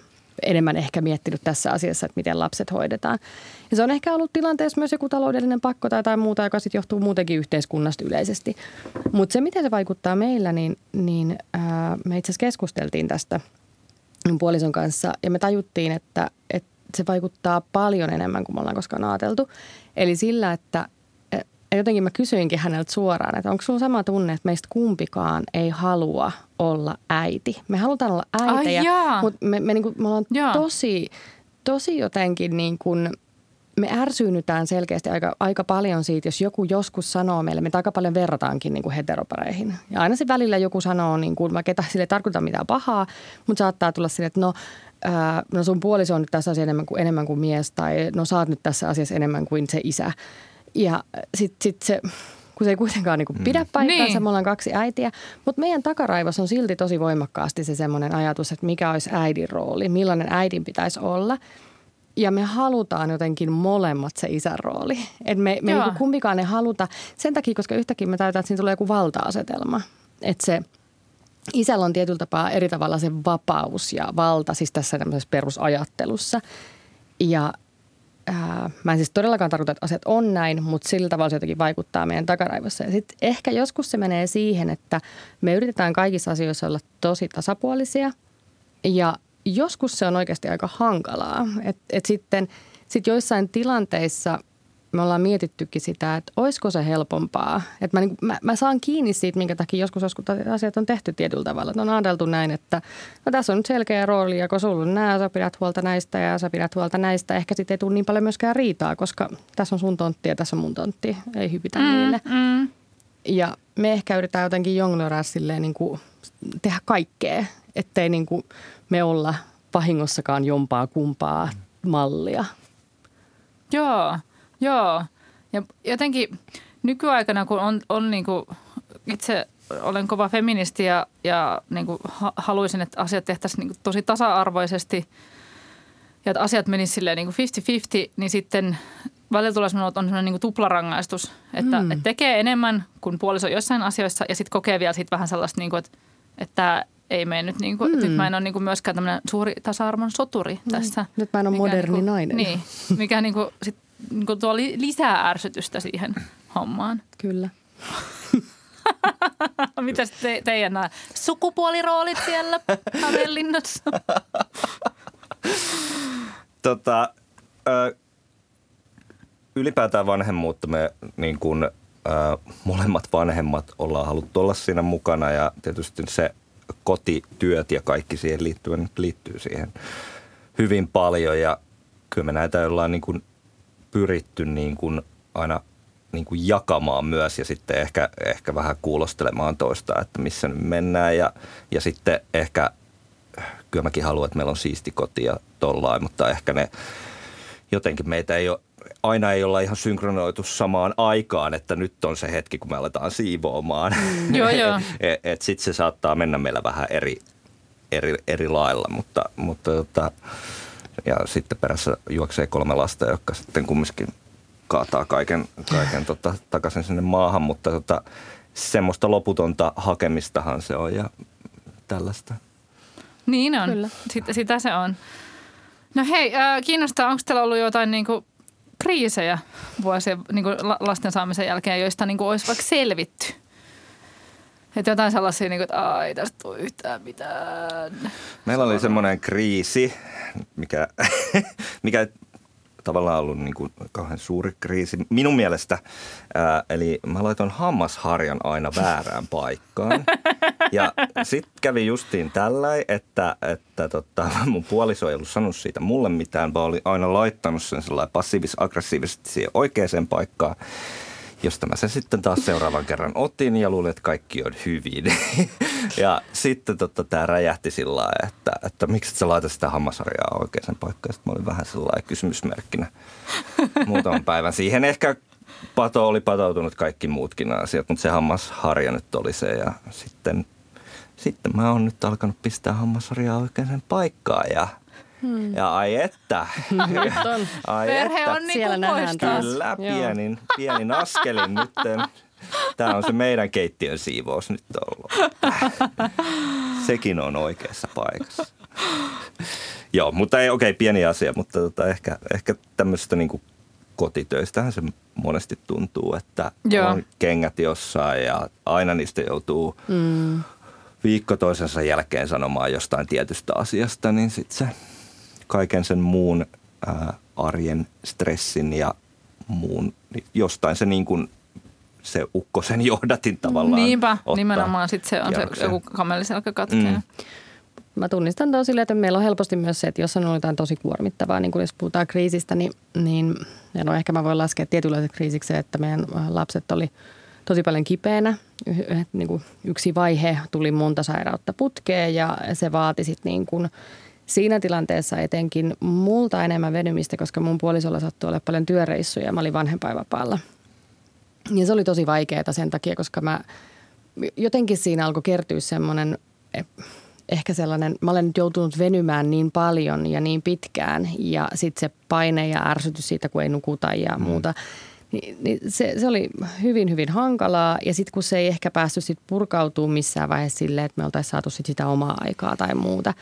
enemmän ehkä miettinyt tässä asiassa, että miten lapset hoidetaan. Ja se on ehkä ollut tilanteessa myös joku taloudellinen pakko tai jotain muuta, joka sitten johtuu muutenkin yhteiskunnasta yleisesti. Mutta se, miten se vaikuttaa meillä, niin, niin ää, me itse asiassa keskusteltiin tästä puolison kanssa ja me tajuttiin, että, että se vaikuttaa paljon enemmän kuin me ollaan koskaan ajateltu. Eli sillä, että jotenkin mä kysyinkin häneltä suoraan, että onko sulla sama tunne, että meistä kumpikaan ei halua olla äiti. Me halutaan olla äitejä, mutta me, me, niinku, me ollaan Jaa. tosi, tosi jotenkin niin kuin, me ärsyynnytään selkeästi aika, aika paljon siitä, jos joku joskus sanoo meille, me aika paljon verrataankin niin kuin heteropareihin. Ja aina se välillä joku sanoo, niin kuin, vaikka sille ei tarkoita mitään pahaa, mutta saattaa tulla sille, että no, ää, no sun puoliso on nyt tässä asiassa enemmän kuin, enemmän kuin mies tai no sä oot nyt tässä asiassa enemmän kuin se isä. Ja sitten sit se, kun se ei kuitenkaan niinku pidä paikkaansa, niin. Me ollaan kaksi äitiä, mutta meidän takaraivossa on silti tosi voimakkaasti se semmoinen ajatus, että mikä olisi äidin rooli, millainen äidin pitäisi olla. Ja me halutaan jotenkin molemmat se isän rooli. Että me, me niinku kumpikaan ei haluta sen takia, koska yhtäkkiä me tajutaan, että siinä tulee joku valta-asetelma. Että se isällä on tietyllä tapaa eri tavalla se vapaus ja valta, siis tässä tämmöisessä perusajattelussa. Ja Ää, mä en siis todellakaan tarkoita, että asiat on näin, mutta sillä tavalla se jotenkin vaikuttaa meidän takaraivossa. Ja sitten ehkä joskus se menee siihen, että me yritetään kaikissa asioissa olla tosi tasapuolisia ja joskus se on oikeasti aika hankalaa. Että et sitten sit joissain tilanteissa me ollaan mietittykin sitä, että olisiko se helpompaa. Että mä, niin, mä, mä saan kiinni siitä, minkä takia joskus, joskus asiat on tehty tietyllä tavalla. Että on ajateltu näin, että no tässä on nyt selkeä rooli ja kun sulla on nämä, sä pidät huolta näistä ja sä pidät huolta näistä. Ehkä sitten ei tule niin paljon myöskään riitaa, koska tässä on sun tontti ja tässä on mun tontti. Ei hypitä mm, niille. Mm. Ja me ehkä yritetään jotenkin jongloraa silleen niin kuin tehdä kaikkea, ettei niin kuin me olla vahingossakaan jompaa kumpaa mallia. Joo. Joo, ja jotenkin nykyaikana, kun on, on niin kuin, itse olen kova feministi ja, ja niin kuin haluaisin, että asiat tehtäisiin niin kuin tosi tasa-arvoisesti ja että asiat menisivät silleen niin kuin viisikymmentä viisikymmentä, niin sitten välillä tulee sellainen, että on sellainen niin kuin tuplarangaistus, että, mm. että tekee enemmän kuin puoliso jossain asioissa ja sitten kokee vielä sit vähän sellaista, niin kuin, että, että ei mene nyt, niin kuin, mm. että nyt mä en ole niin kuin myöskään tämmöinen suuri tasa-arvon soturi tässä. Mm. Nyt mä en ole moderni niin kuin, nainen. Niin, mikä niin kuin sit niin kuin tuo lisää ärsytystä siihen hommaan. Kyllä. Mitäs te, teidän nämä sukupuoliroolit siellä Hämeenlinnassa? tota, ö, ylipäätään vanhemmuutta me niin kuin, ö, molemmat vanhemmat ollaan haluttu olla siinä mukana ja tietysti se kotityöt ja kaikki siihen liittyvän liittyy siihen hyvin paljon ja kyllä me näitä ollaan niin kuin pyritty niin kuin aina niin kuin jakamaan myös ja sitten ehkä, ehkä vähän kuulostelemaan toista, että missä nyt mennään. Ja, ja sitten ehkä, kyllä mäkin haluan, että meillä on siisti koti ja tollain, mutta ehkä ne jotenkin meitä ei ole, aina ei olla ihan synkronoitu samaan aikaan, että nyt on se hetki, kun me aletaan siivoamaan. Mm. Joo, joo. et, et sitten se saattaa mennä meillä vähän eri, eri, eri lailla, mutta, mutta tota, ja sitten perässä juoksee kolme lasta, jotka sitten kumminkin kaataa kaiken, kaiken tota, takaisin sinne maahan, mutta tota, semmoista loputonta hakemistahan se on ja tällaista. Niin on, Kyllä. Sitä, sitä se on. No hei, äh, kiinnostaa, onko teillä ollut jotain niinku kriisejä vuosien niinku lasten saamisen jälkeen, joista niinku olisi vaikka selvitty? Että jotain sellaisia, niin kuin, että ai, tästä tule yhtään mitään. Meillä oli semmoinen kriisi, mikä, mikä tavallaan ollut niin kuin kauhean suuri kriisi minun mielestä. Ää, eli mä laitoin hammasharjan aina väärään paikkaan. Ja sitten kävi justiin tälläin, että, että tota, mun puoliso ei ollut sanonut siitä mulle mitään, vaan oli aina laittanut sen sellainen passiivis-aggressiivisesti siihen oikeaan paikkaan. Josta mä sen sitten taas seuraavan kerran otin ja luulin, että kaikki on hyvin. Ja sitten tota, tämä räjähti sillä lailla, että, että miksi et sä laita sitä hammasharjaa oikeaan paikkaan. Sitten mä olin vähän sellainen kysymysmerkkinä muutaman päivän. Siihen ehkä pato oli patoutunut kaikki muutkin asiat, mutta se hammasharja nyt oli se. Ja sitten, sitten mä oon nyt alkanut pistää hammasharjaa oikeaan paikkaan ja... Hmm. Ja ai että. ai Perhe että. On niin kuin poistaa. Kyllä, pienin, pienin askelin nyt. Tämä on se meidän keittiön siivous nyt ollut. Sekin on oikeassa paikassa. Joo, mutta ei, okei, okay, pieni asia, mutta tota, ehkä, ehkä tämmöistä niin kuin kotitöistähän se monesti tuntuu, että Joo. on kengät jossain ja aina niistä joutuu mm. viikko toisensa jälkeen sanomaan jostain tietystä asiasta, niin sitten se kaiken sen muun ää, arjen stressin ja muun, niin jostain se niin kuin se ukkosen johdatin tavallaan Niinpä, ottaa nimenomaan sitten se on kierrokseen. Se joku kamelliselkä katkea. Mm. Mä tunnistan tuon silleen, että meillä on helposti myös se, että jos on jotain tosi kuormittavaa, niin kun jos puhutaan kriisistä, niin, niin ja no ehkä mä voin laskea tietynlaiseksi kriisiksi, että meidän lapset oli tosi paljon kipeänä. Y- niin kuin yksi vaihe tuli monta sairautta putkeen ja se vaati sitten niin kuin siinä tilanteessa etenkin multa enemmän venymistä, koska mun puolisolla sattui olla paljon työreissuja ja mä olin vanhempainvapaalla. Ja se oli tosi vaikeaa sen takia, koska mä jotenkin siinä alkoi kertyä semmoinen ehkä sellainen, mä olen nyt joutunut venymään niin paljon ja niin pitkään ja sitten se paine ja ärsytys siitä, kun ei nukuta ja muuta. Niin, niin se, se oli hyvin, hyvin hankalaa ja sitten kun se ei ehkä päässyt sit purkautumaan missään vaiheessa silleen, että me oltaisiin saatu sit sitä omaa aikaa tai muuta.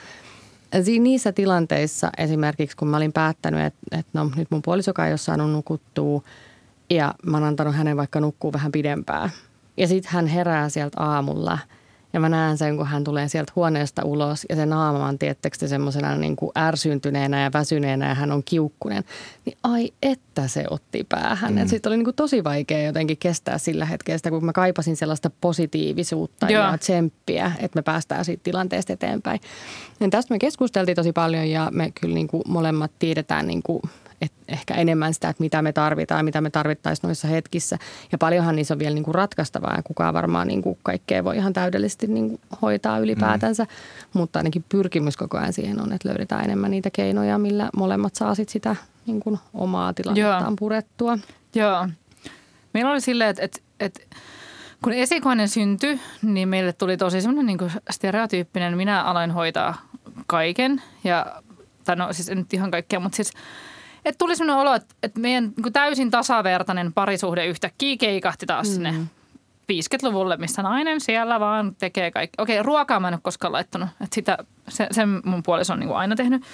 Niissä tilanteissa esimerkiksi, kun mä olin päättänyt, että, että no nyt mun puolisokaan ei ole saanut nukuttua ja mä oon antanut hänen vaikka nukkuu vähän pidempään. Ja sitten hän herää sieltä aamulla ja mä näen sen, kun hän tulee sieltä huoneesta ulos ja se naama on tietysti semmoisena niin kuin ärsyntyneenä ja väsyneenä ja hän on kiukkunen. Niin ai että se otti päähän. Mm. Sitten oli niin kuin tosi vaikea jotenkin kestää sillä hetkellä sitä, kun mä kaipasin sellaista positiivisuutta Joo. ja tsemppiä, että me päästään siitä tilanteesta eteenpäin. Ja tästä me keskusteltiin tosi paljon ja me kyllä niin kuin molemmat tiedetään niin kuin et ehkä enemmän sitä, että mitä me tarvitaan ja mitä me tarvittaisiin noissa hetkissä. Ja paljonhan niissä on vielä niin kuin ratkaistavaa ja kukaan varmaan niin kuin kaikkea voi ihan täydellisesti niin kuin hoitaa ylipäätänsä. Mm. Mutta ainakin pyrkimys koko ajan siihen on, että löydetään enemmän niitä keinoja, millä molemmat saa sit sitä niin kuin omaa tilannettaan Joo. purettua. Joo. Meillä oli silleen, että, että, että kun esikoinen syntyi, niin meille tuli tosi semmoinen niin kuin stereotyyppinen. Minä aloin hoitaa kaiken ja, tai no siis en nyt ihan kaikkea, mutta siis että tuli sellainen olo, että, että meidän niin täysin tasavertainen parisuhde yhtäkkiä keikahti taas mm. sinne viisikymmentäluvulle, missä nainen siellä vaan tekee kaikki. Okei, ruokaa mä en ole koskaan laittanut. Että sitä, se, sen mun puoliso on niin kuin aina tehnyt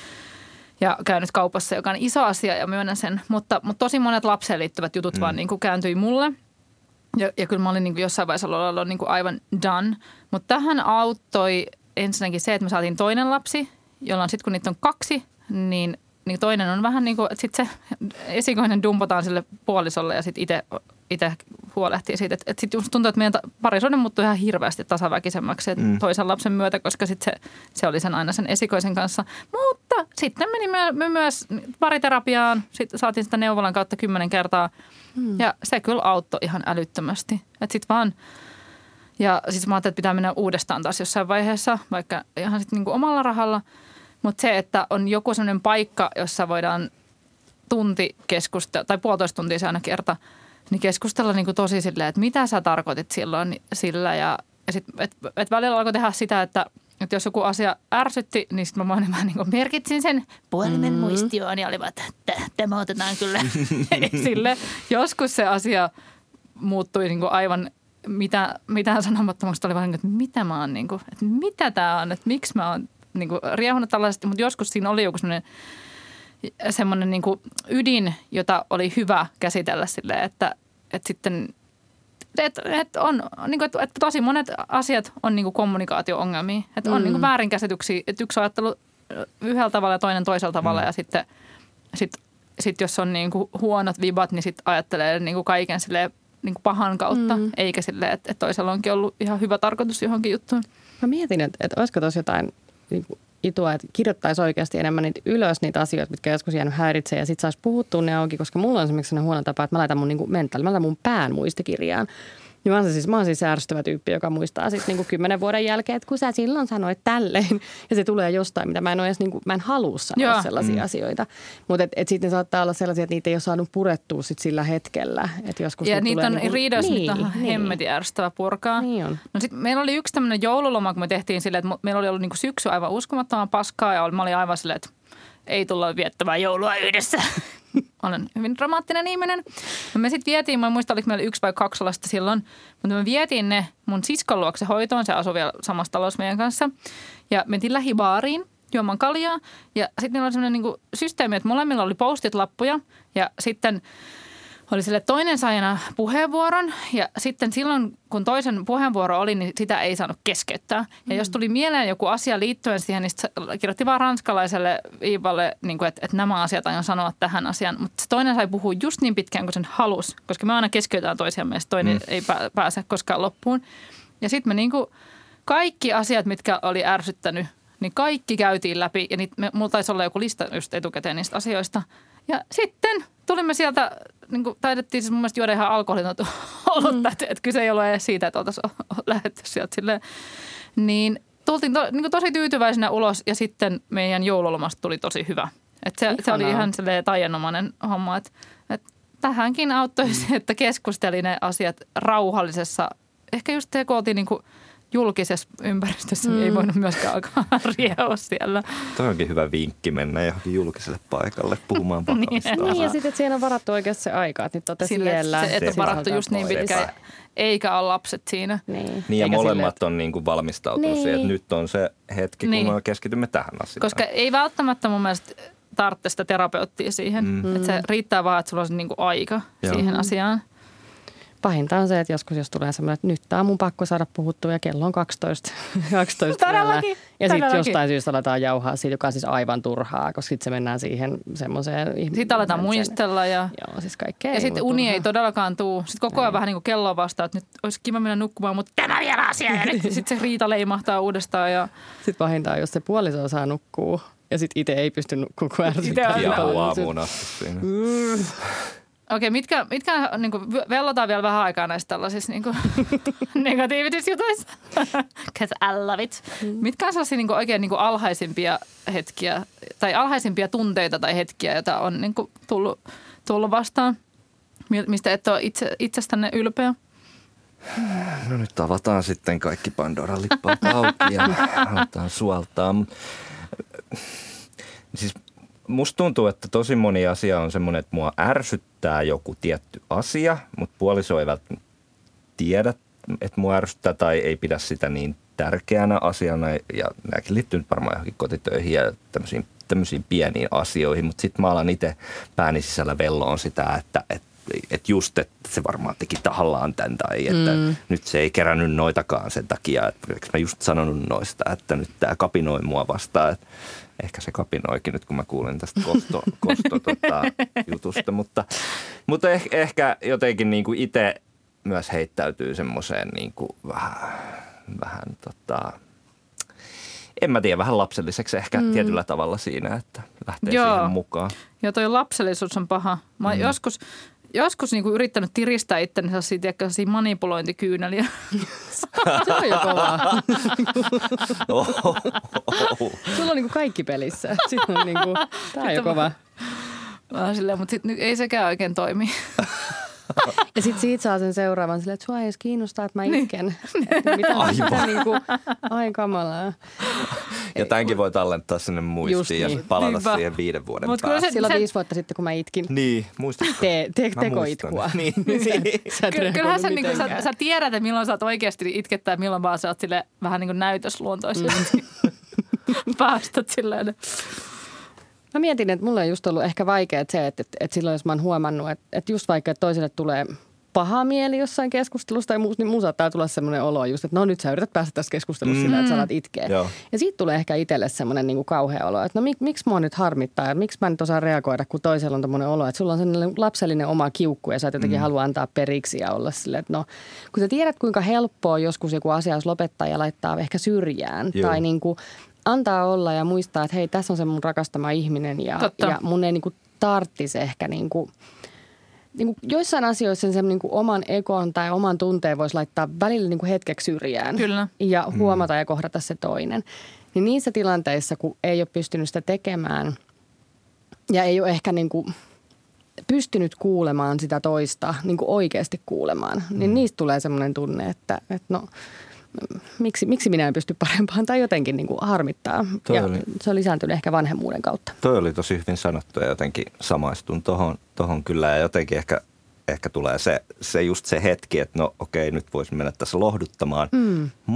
ja käynyt kaupassa, joka on iso asia ja myönnän sen. Mutta, mutta tosi monet lapseen liittyvät jutut mm. vaan niin kuin kääntyi mulle. Ja, ja kyllä mä olin niin kuin jossain vaiheessa ollut niin kuin aivan done. Mutta tähän auttoi ensinnäkin se, että me saatiin toinen lapsi, jolla sitten kun niitä on kaksi, niin – niin toinen on vähän niin kuin, että sitten se esikoinen dumpataan sille puolisolle ja sitten itse, itse huolehtii siitä. Että, että sitten tuntuu, että meidän parisuuden muuttui ihan hirveästi tasaväkisemmäksi mm. toisen lapsen myötä, koska sitten se, se oli sen aina sen esikoisen kanssa. Mutta sitten meni me, me myös pariterapiaan, sitten saatiin sitä neuvolan kautta kymmenen kertaa mm. ja se kyllä auttoi ihan älyttömästi. Että sitten vaan, ja sitten mä ajattelin, että pitää mennä uudestaan taas jossain vaiheessa, vaikka ihan sitten niin kuin omalla rahalla. Mutta se, että on joku sellainen paikka, jossa voidaan tunti keskustella, tai puolitoista tuntia se aina kerta, niin keskustella niin kuin tosi silleen, että mitä sä tarkoitit silloin sillä. Ja, ja sitten, että et välillä alkoi tehdä sitä, että, että jos joku asia ärsytti, niin sitten mä vaan niin kuin merkitsin sen puhelimen mm-hmm. muistioon ja olivat, että tämä otetaan kyllä esille. Joskus se asia muuttui niin kuin aivan mitä, mitään sanomattomaksi. Oli vaan, että mitä mä oon, niin kuin, että mitä tää on, että miksi mä oon niin kuin riehunut tällaisesti, mutta joskus siinä oli joku semmoinen, semmoinen niin kuin ydin, jota oli hyvä käsitellä silleen, että, että sitten, että, että on, niin kuin, että, että tosi monet asiat on niin kuin kommunikaatio-ongelmia, että on mm. niin kuin väärinkäsityksiä, että yksi ajattelu yhdellä tavalla ja toinen toisella tavalla mm. ja sitten sit, sit jos on niin kuin huonot vibat, niin sitten ajattelee niin kuin kaiken silleen niin kuin pahan kautta, mm. eikä silleen, että, että toisella onkin ollut ihan hyvä tarkoitus johonkin juttuun. Mä mietin, että, että olisiko tuossa jotain niin kuin itua, että kirjoittaisi oikeasti enemmän niitä ylös niitä asioita, mitkä joskus jäänyt häiritsee ja sitten saisi puhuttua ne auki, koska mulla on esimerkiksi sellainen huono tapa, että mä laitan mun niin kuin mentaali, mä laitan mun pään muistikirjaan. Niin mä oon siis, mä oon siis ärsyttävä tyyppi, joka muistaa sitten niinku kymmenen vuoden jälkeen, että kun sä silloin sanoit tälleen ja se tulee jostain, mitä mä en ole edes niinku, mä en halua sanoa Joo. sellaisia mm. asioita. Mutta et, et sitten saattaa olla sellaisia, että niitä ei ole saanut purettua sit sillä hetkellä. Et joskus ja niitä on niinku, riidoissa, niin, niitä on niin. hemmetin ärsyttävä purkaa. Niin on. No sit meillä oli yksi tämmöinen joululoma, kun me tehtiin silleen, että meillä oli ollut niinku syksy aivan uskomattoman paskaa ja mä olin aivan silleen, että ei tulla viettämään joulua yhdessä. Olen hyvin dramaattinen ihminen. No me sitten vietiin, mä en muista, oliko meillä yksi vai kaksi lasta silloin, mutta me vietiin ne mun siskon luokse hoitoon. Se asui vielä samassa talossa meidän kanssa. Ja mentiin lähibaariin juomaan kaljaa. Ja sitten meillä oli sellainen niin kuin systeemi, että molemmilla oli postit-lappuja ja sitten oli sille toinen sai aina puheenvuoron ja sitten silloin, kun toisen puheenvuoro oli, niin sitä ei saanut keskeyttää. Ja mm. jos tuli mieleen joku asia liittyen siihen, niin kirjoitti vaan ranskalaiselle Iivalle, niin kuin, että, että nämä asiat aion sanoa tähän asiaan. Mutta se toinen sai puhua just niin pitkään kuin sen halusi, koska me aina keskeytään toisiamme ja toinen mm. ei pääse koskaan loppuun. Ja sitten me niin kuin kaikki asiat, mitkä oli ärsyttänyt, niin kaikki käytiin läpi ja niitä, me, mulla taisi olla joku lista just etukäteen niistä asioista. Ja sitten tulimme sieltä, niin kuin taidettiin siis mun mielestä juoda ihan alkoholinotu olutta, mm. että, että kyse ei ollut edes siitä, että oltaisiin lähdetty sieltä silleen. Niin tultiin to, niin kuin tosi tyytyväisenä ulos ja sitten meidän joululomasta tuli tosi hyvä. Että se, se oli ihan silleen taianomainen homma, että, että tähänkin auttoi se, että keskusteli ne asiat rauhallisessa, ehkä just te kun oltiin niin kuin julkisessa ympäristössä, mm. ei voinut myöskään alkaa riehoa siellä. Toi onkin hyvä vinkki mennä johonkin julkiselle paikalle puhumaan vakavista niin, niin, ja sitten, että siinä on varattu oikeasti se aika, että nyt olette siellä. Se, että on varattu just niin pitkään, eikä ole lapset siinä. Niin, niin ja eikä molemmat sille, on niin kuin valmistautunut niin. siihen, että nyt on se hetki, kun niin. me keskitymme tähän asiaan. Koska ei välttämättä mun mielestä tarvitse sitä terapeuttia siihen. Mm. Että se riittää vaan, että sulla on se niin kuin aika Joo. siihen asiaan. Pahinta on se, että joskus jos tulee semmoinen, että nyt tämä on mun pakko saada puhuttua ja kello on kaksitoista. kaksitoista Todellakin. Ja sitten jostain syystä aletaan jauhaa siitä, joka on siis aivan turhaa, koska sitten se mennään siihen semmoiseen. Sitten aletaan muistella. Ja, joo, siis kaikkea. Ja sitten uni turhaa. Ei todellakaan tule. Sitten koko ajan vähän niin kuin kelloa vastaan, että nyt olisi kiva mennä nukkumaan, mutta tämä vielä asia. Ja sitten se riita leimahtaa uudestaan. Ja sitten pahinta on, jos se puoliso saa nukkua ja sitten itse ei pysty nukkumaan, kun ärsyttää. Ja aamuun asti siinä. Okei, mitkä, mitkä niin kuin, vellotaan vielä vähän aikaa näistä tällaisissa niin kuin, negatiivisissa jutuissa? Because I love it. Mm. Mitkä on sellaisia niin kuin, oikein niin kuin alhaisimpia hetkiä tai alhaisimpia tunteita tai hetkiä, joita on niin kuin, tullut, tullut vastaan, mistä et ole itse, itsestänne ylpeä? No nyt avataan sitten kaikki Pandoran lippaat auki ja aletaan suoltaa. Siis musta tuntuu, että tosi moni asia on semmoinen, että mua ärsyttää joku tietty asia, mutta puoliso ei välttämättä tiedä, että mua ärsyttää tai ei pidä sitä niin tärkeänä asiana. Ja nämäkin liittyy nyt varmaan johonkin kotitöihin ja tämmöisiin, tämmöisiin pieniin asioihin, mutta sitten mä alan itse pääni sisällä velloon sitä, että, että, että just, että se varmaan teki tahallaan tämän tai että mm. nyt se ei kerännyt noitakaan sen takia, että mä just sanonut noista, että nyt tämä kapinoi mua vastaan, että ehkä se kapinoikin nyt, kun mä kuulen tästä kosto, kosto tota, jutusta, mutta, mutta ehkä, ehkä jotenkin niin kuin itse myös heittäytyy semmoiseen niin kuin vähän, vähän tota, en mä tiedä, vähän lapselliseksi ehkä mm. tietyllä tavalla siinä, että lähtee Joo. siihen mukaan. Joo, toi lapsellisuus on paha. Mä mm. joskus... Joskus niinku yrittänyt tiristää itteni sellaisia manipulointikyyneliä. Se on jo kovaa. oh, oh, oh. Sulla on niinku kaikki pelissä. Sitten on niinku, tää on jo kova. Silleen, mutta sit, ei sekään oikein toimi. Ja sitten siitä saa sen seuraavan silleen, että sua ei edes kiinnostaa, että mä itken. Niin. Mitä, mitä niinku, ai kamalaa. Ja tämänkin voi tallentaa sinne muistiin niin. ja palata Niinpä. siihen viiden vuoden Mut päästä. Silloin viisi vuotta sitten, kun mä itkin. Niin, muistatko? Te, te, tekoitkua. Niin. sä, Ky- kyllähän sä, niin sä, sä tiedät, että milloin sä oot oikeasti itkettää ja milloin vaan sä oot sille vähän niin kuin näytösluontoisesti. Mm. Päästät silleen. Mä mietin, että mulle on just ollut ehkä vaikea se, että, että, että silloin jos mä oon huomannut, että, että just vaikka että toiselle tulee paha mieli jossain keskustelusta tai muusta, niin mun saattaa tulla semmoinen olo just, että no nyt sä yrität päästä tässä keskustelussa mm. sillä, että sä alat itkeä. Joo. Ja siitä tulee ehkä itselle semmoinen niin kuin kauhea olo, että no mik, miksi mua nyt harmittaa ja miksi mä nyt osaan reagoida, kun toisella on tommoinen olo, että sulla on sellainen lapsellinen oma kiukku ja sä et jotenkin mm. halua antaa periksi ja olla silleen, että no kun sä tiedät kuinka helppoa joskus joku asia olisi lopettaa ja laittaa ehkä syrjään Joo. tai niin kuin antaa olla ja muistaa, että hei, tässä on se mun rakastama ihminen ja, ja mun ei niinku tarttisi ehkä niinku, niinku joissain asioissa sen niinku oman ekon tai oman tunteen voisi laittaa välillä niinku hetkeksi syrjään. Kyllä. Ja huomata mm. ja kohdata se toinen. Niin niissä tilanteissa, kun ei ole pystynyt sitä tekemään ja ei ole ehkä niinku pystynyt kuulemaan sitä toista, niinku oikeasti kuulemaan, mm. niin niistä tulee semmoinen tunne, että, että no Miksi, miksi minä en pysty parempaan tai jotenkin niin kuin harmittaa. Ja oli, se on lisääntynyt ehkä vanhemmuuden kautta. Toi oli tosi hyvin sanottu ja jotenkin samaistun tohon, tohon kyllä. Ja jotenkin ehkä, ehkä tulee se, se just se hetki, että no okei, nyt voisi mennä tässä lohduttamaan. Mm. Mutta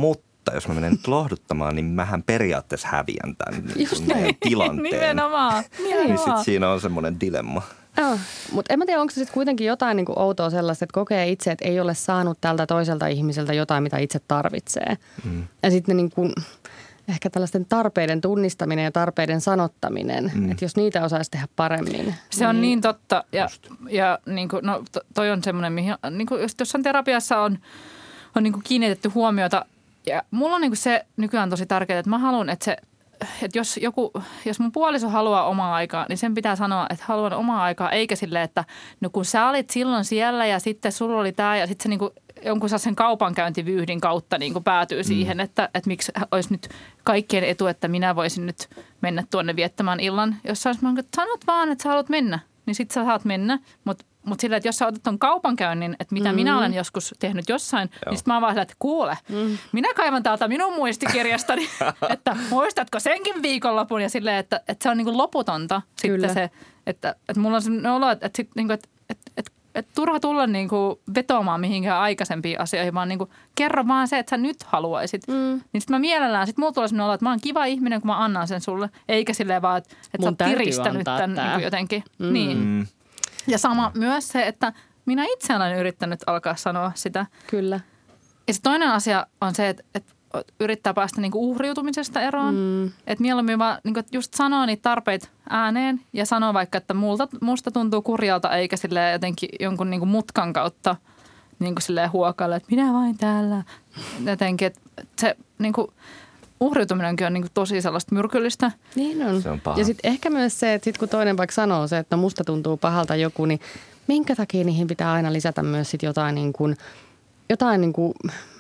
totta. Jos mä menen nyt lohduttamaan, niin mähän periaatteessa häviän tämän niin tilanteen. Nimenomaan. Niin sitten siinä on semmoinen dilemma. Oh, mutta en mä tiedä, onko se sitten kuitenkin jotain niinku outoa sellaista, että kokee itse, että ei ole saanut tältä toiselta ihmiseltä jotain, mitä itse tarvitsee. Mm. Ja sitten niinku, ehkä tällaisten tarpeiden tunnistaminen ja tarpeiden sanottaminen, mm. että jos niitä osaisi tehdä paremmin. Se on niin, niin totta. Ja, ja niin kuin, no, toi on semmoinen, mihin niin kuin, jos jossain terapiassa on, on niin kuin kiinnitetty huomiota. Ja mulla on niin kuin se nykyään tosi tärkeää, että mä haluan, että se että jos, joku, jos mun puoliso haluaa omaa aikaa, niin sen pitää sanoa, että haluan omaa aikaa, eikä silleen, että no kun sä olit silloin siellä ja sitten sulla oli tämä ja sitten se niinku jonkun sen kaupankäyntivyyhdin kautta niinku päätyy siihen, mm. että, että miksi olisi nyt kaikkien etu, että minä voisin nyt mennä tuonne viettämään illan. Jos sä olisit, että sanot vaan, että sä haluat mennä, niin sitten sä saat mennä, mutta Mutta sillä, että jos sä otat ton kaupankäynnin, että mitä mm-hmm. minä olen joskus tehnyt jossain, Joo. niin sitten mä oon vaan sillä, että kuule, mm. minä kaivan täältä minun muistikirjastani, että muistatko senkin viikonlopun ja silleen, että, että se on niinku loputonta Kyllä. sitten se, että, että mulla on sellainen olo, että, että, niinku, että, että, että, että turha tulla niinku vetoamaan mihinkään aikaisempiin asioihin, vaan niinku kerro vaan se, että sä nyt haluaisit. Mm. Niin sitten mä mielellään, sitten mulla tulee sellainen olo, että mä oon kiva ihminen, kun mä annan sen sulle, eikä silleen vaan, että, että sä oot piristänyt tämän niinku jotenkin. Mm. Niin. Mm. Ja sama myös se, että minä itse olen yrittänyt alkaa sanoa sitä. Kyllä. Ja se toinen asia on se, että, että yrittää päästä niinku uhriutumisesta eroon. Mm. Että mieluummin vaan niinku, että just sanoo niitä tarpeita ääneen ja sanoo vaikka, että multa, musta tuntuu kurjalta eikä silleen jotenkin jonkun niinku mutkan kautta niinku silleen huokailla, että minä vain täällä. Jotenkin, että se niinku uhriutuminenkin on niinku tosi sellaista myrkyllistä. Niin on. Se on paha. Ja sitten ehkä myös se, että sit kun toinen vaikka sanoo se, että musta tuntuu pahalta joku, niin minkä takia niihin pitää aina lisätä myös sit jotain, niin kuin, jotain niin kuin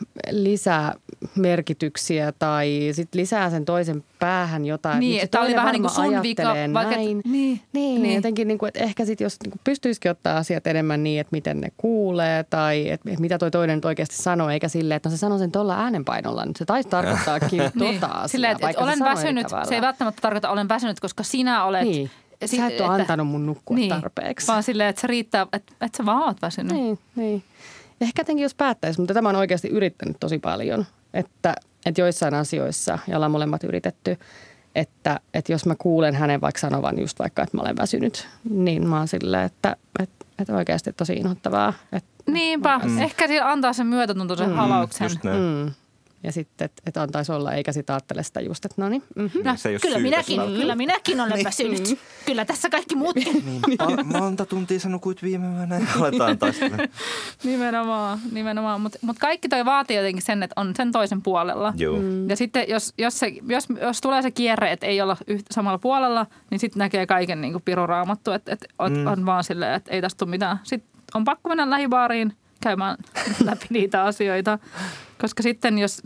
lisämerkityksiä tai sit lisää sen toisen päähän jotain. Niin, että oli vähän niin kuin sun vika. Näin. Vaikka, niin, niin, niin, niin, jotenkin niin kuin, että ehkä sitten jos niin kuin pystyisikin ottaa asiat enemmän niin, että miten ne kuulee tai että mitä toi toinen nyt oikeasti sanoo, eikä silleen, että no se sanoo sen tuolla äänenpainolla. Nyt se taisi tarkoittaakin tota niin. asiaa, silleen, että, että olen väsynyt, se ei välttämättä tarkoita olen väsynyt, koska sinä olet. Niin. Sä et ole että, antanut mun nukkua niin, tarpeeksi. Vaan silleen, että se riittää, että, että sä vaan oot väsynyt. Niin, niin. Ehkä jotenkin jos päättäisi, mutta tämä on oikeasti yrittänyt tosi paljon, että, että joissain asioissa, ja ollaan molemmat yritetty, että, että jos mä kuulen hänen vaikka sanovan just vaikka, että mä olen väsynyt, niin mä oon silleen, että, että, että oikeasti tosi inhottavaa. Että, Niinpä. Mm. Ehkä sillä antaa sen myötätuntoisen mm. halauksen. Mm. Ja sitten, että et antaisi olla, eikä sitä ajattele sitä just, että no niin. Mm-hmm. No, kyllä, minäkin, kyllä minäkin olen väsynyt. Kyllä tässä kaikki muutkin. Niin, pal- monta tuntia sä nukuit viime yönä ja aletaan taistella. Nimenomaan, nimenomaan. Mutta mut kaikki toi vaatii jotenkin sen, että on sen toisen puolella. Joo. Mm. Ja sitten jos, jos, se, jos, jos tulee se kierre, että ei olla yhtä samalla puolella, niin sitten näkee kaiken niin kuin piruraamattu, että, että on, mm. on vaan silleen, että ei tästä tule mitään. Sitten on pakko mennä lähibaariin käymään läpi niitä asioita. Koska sitten jos,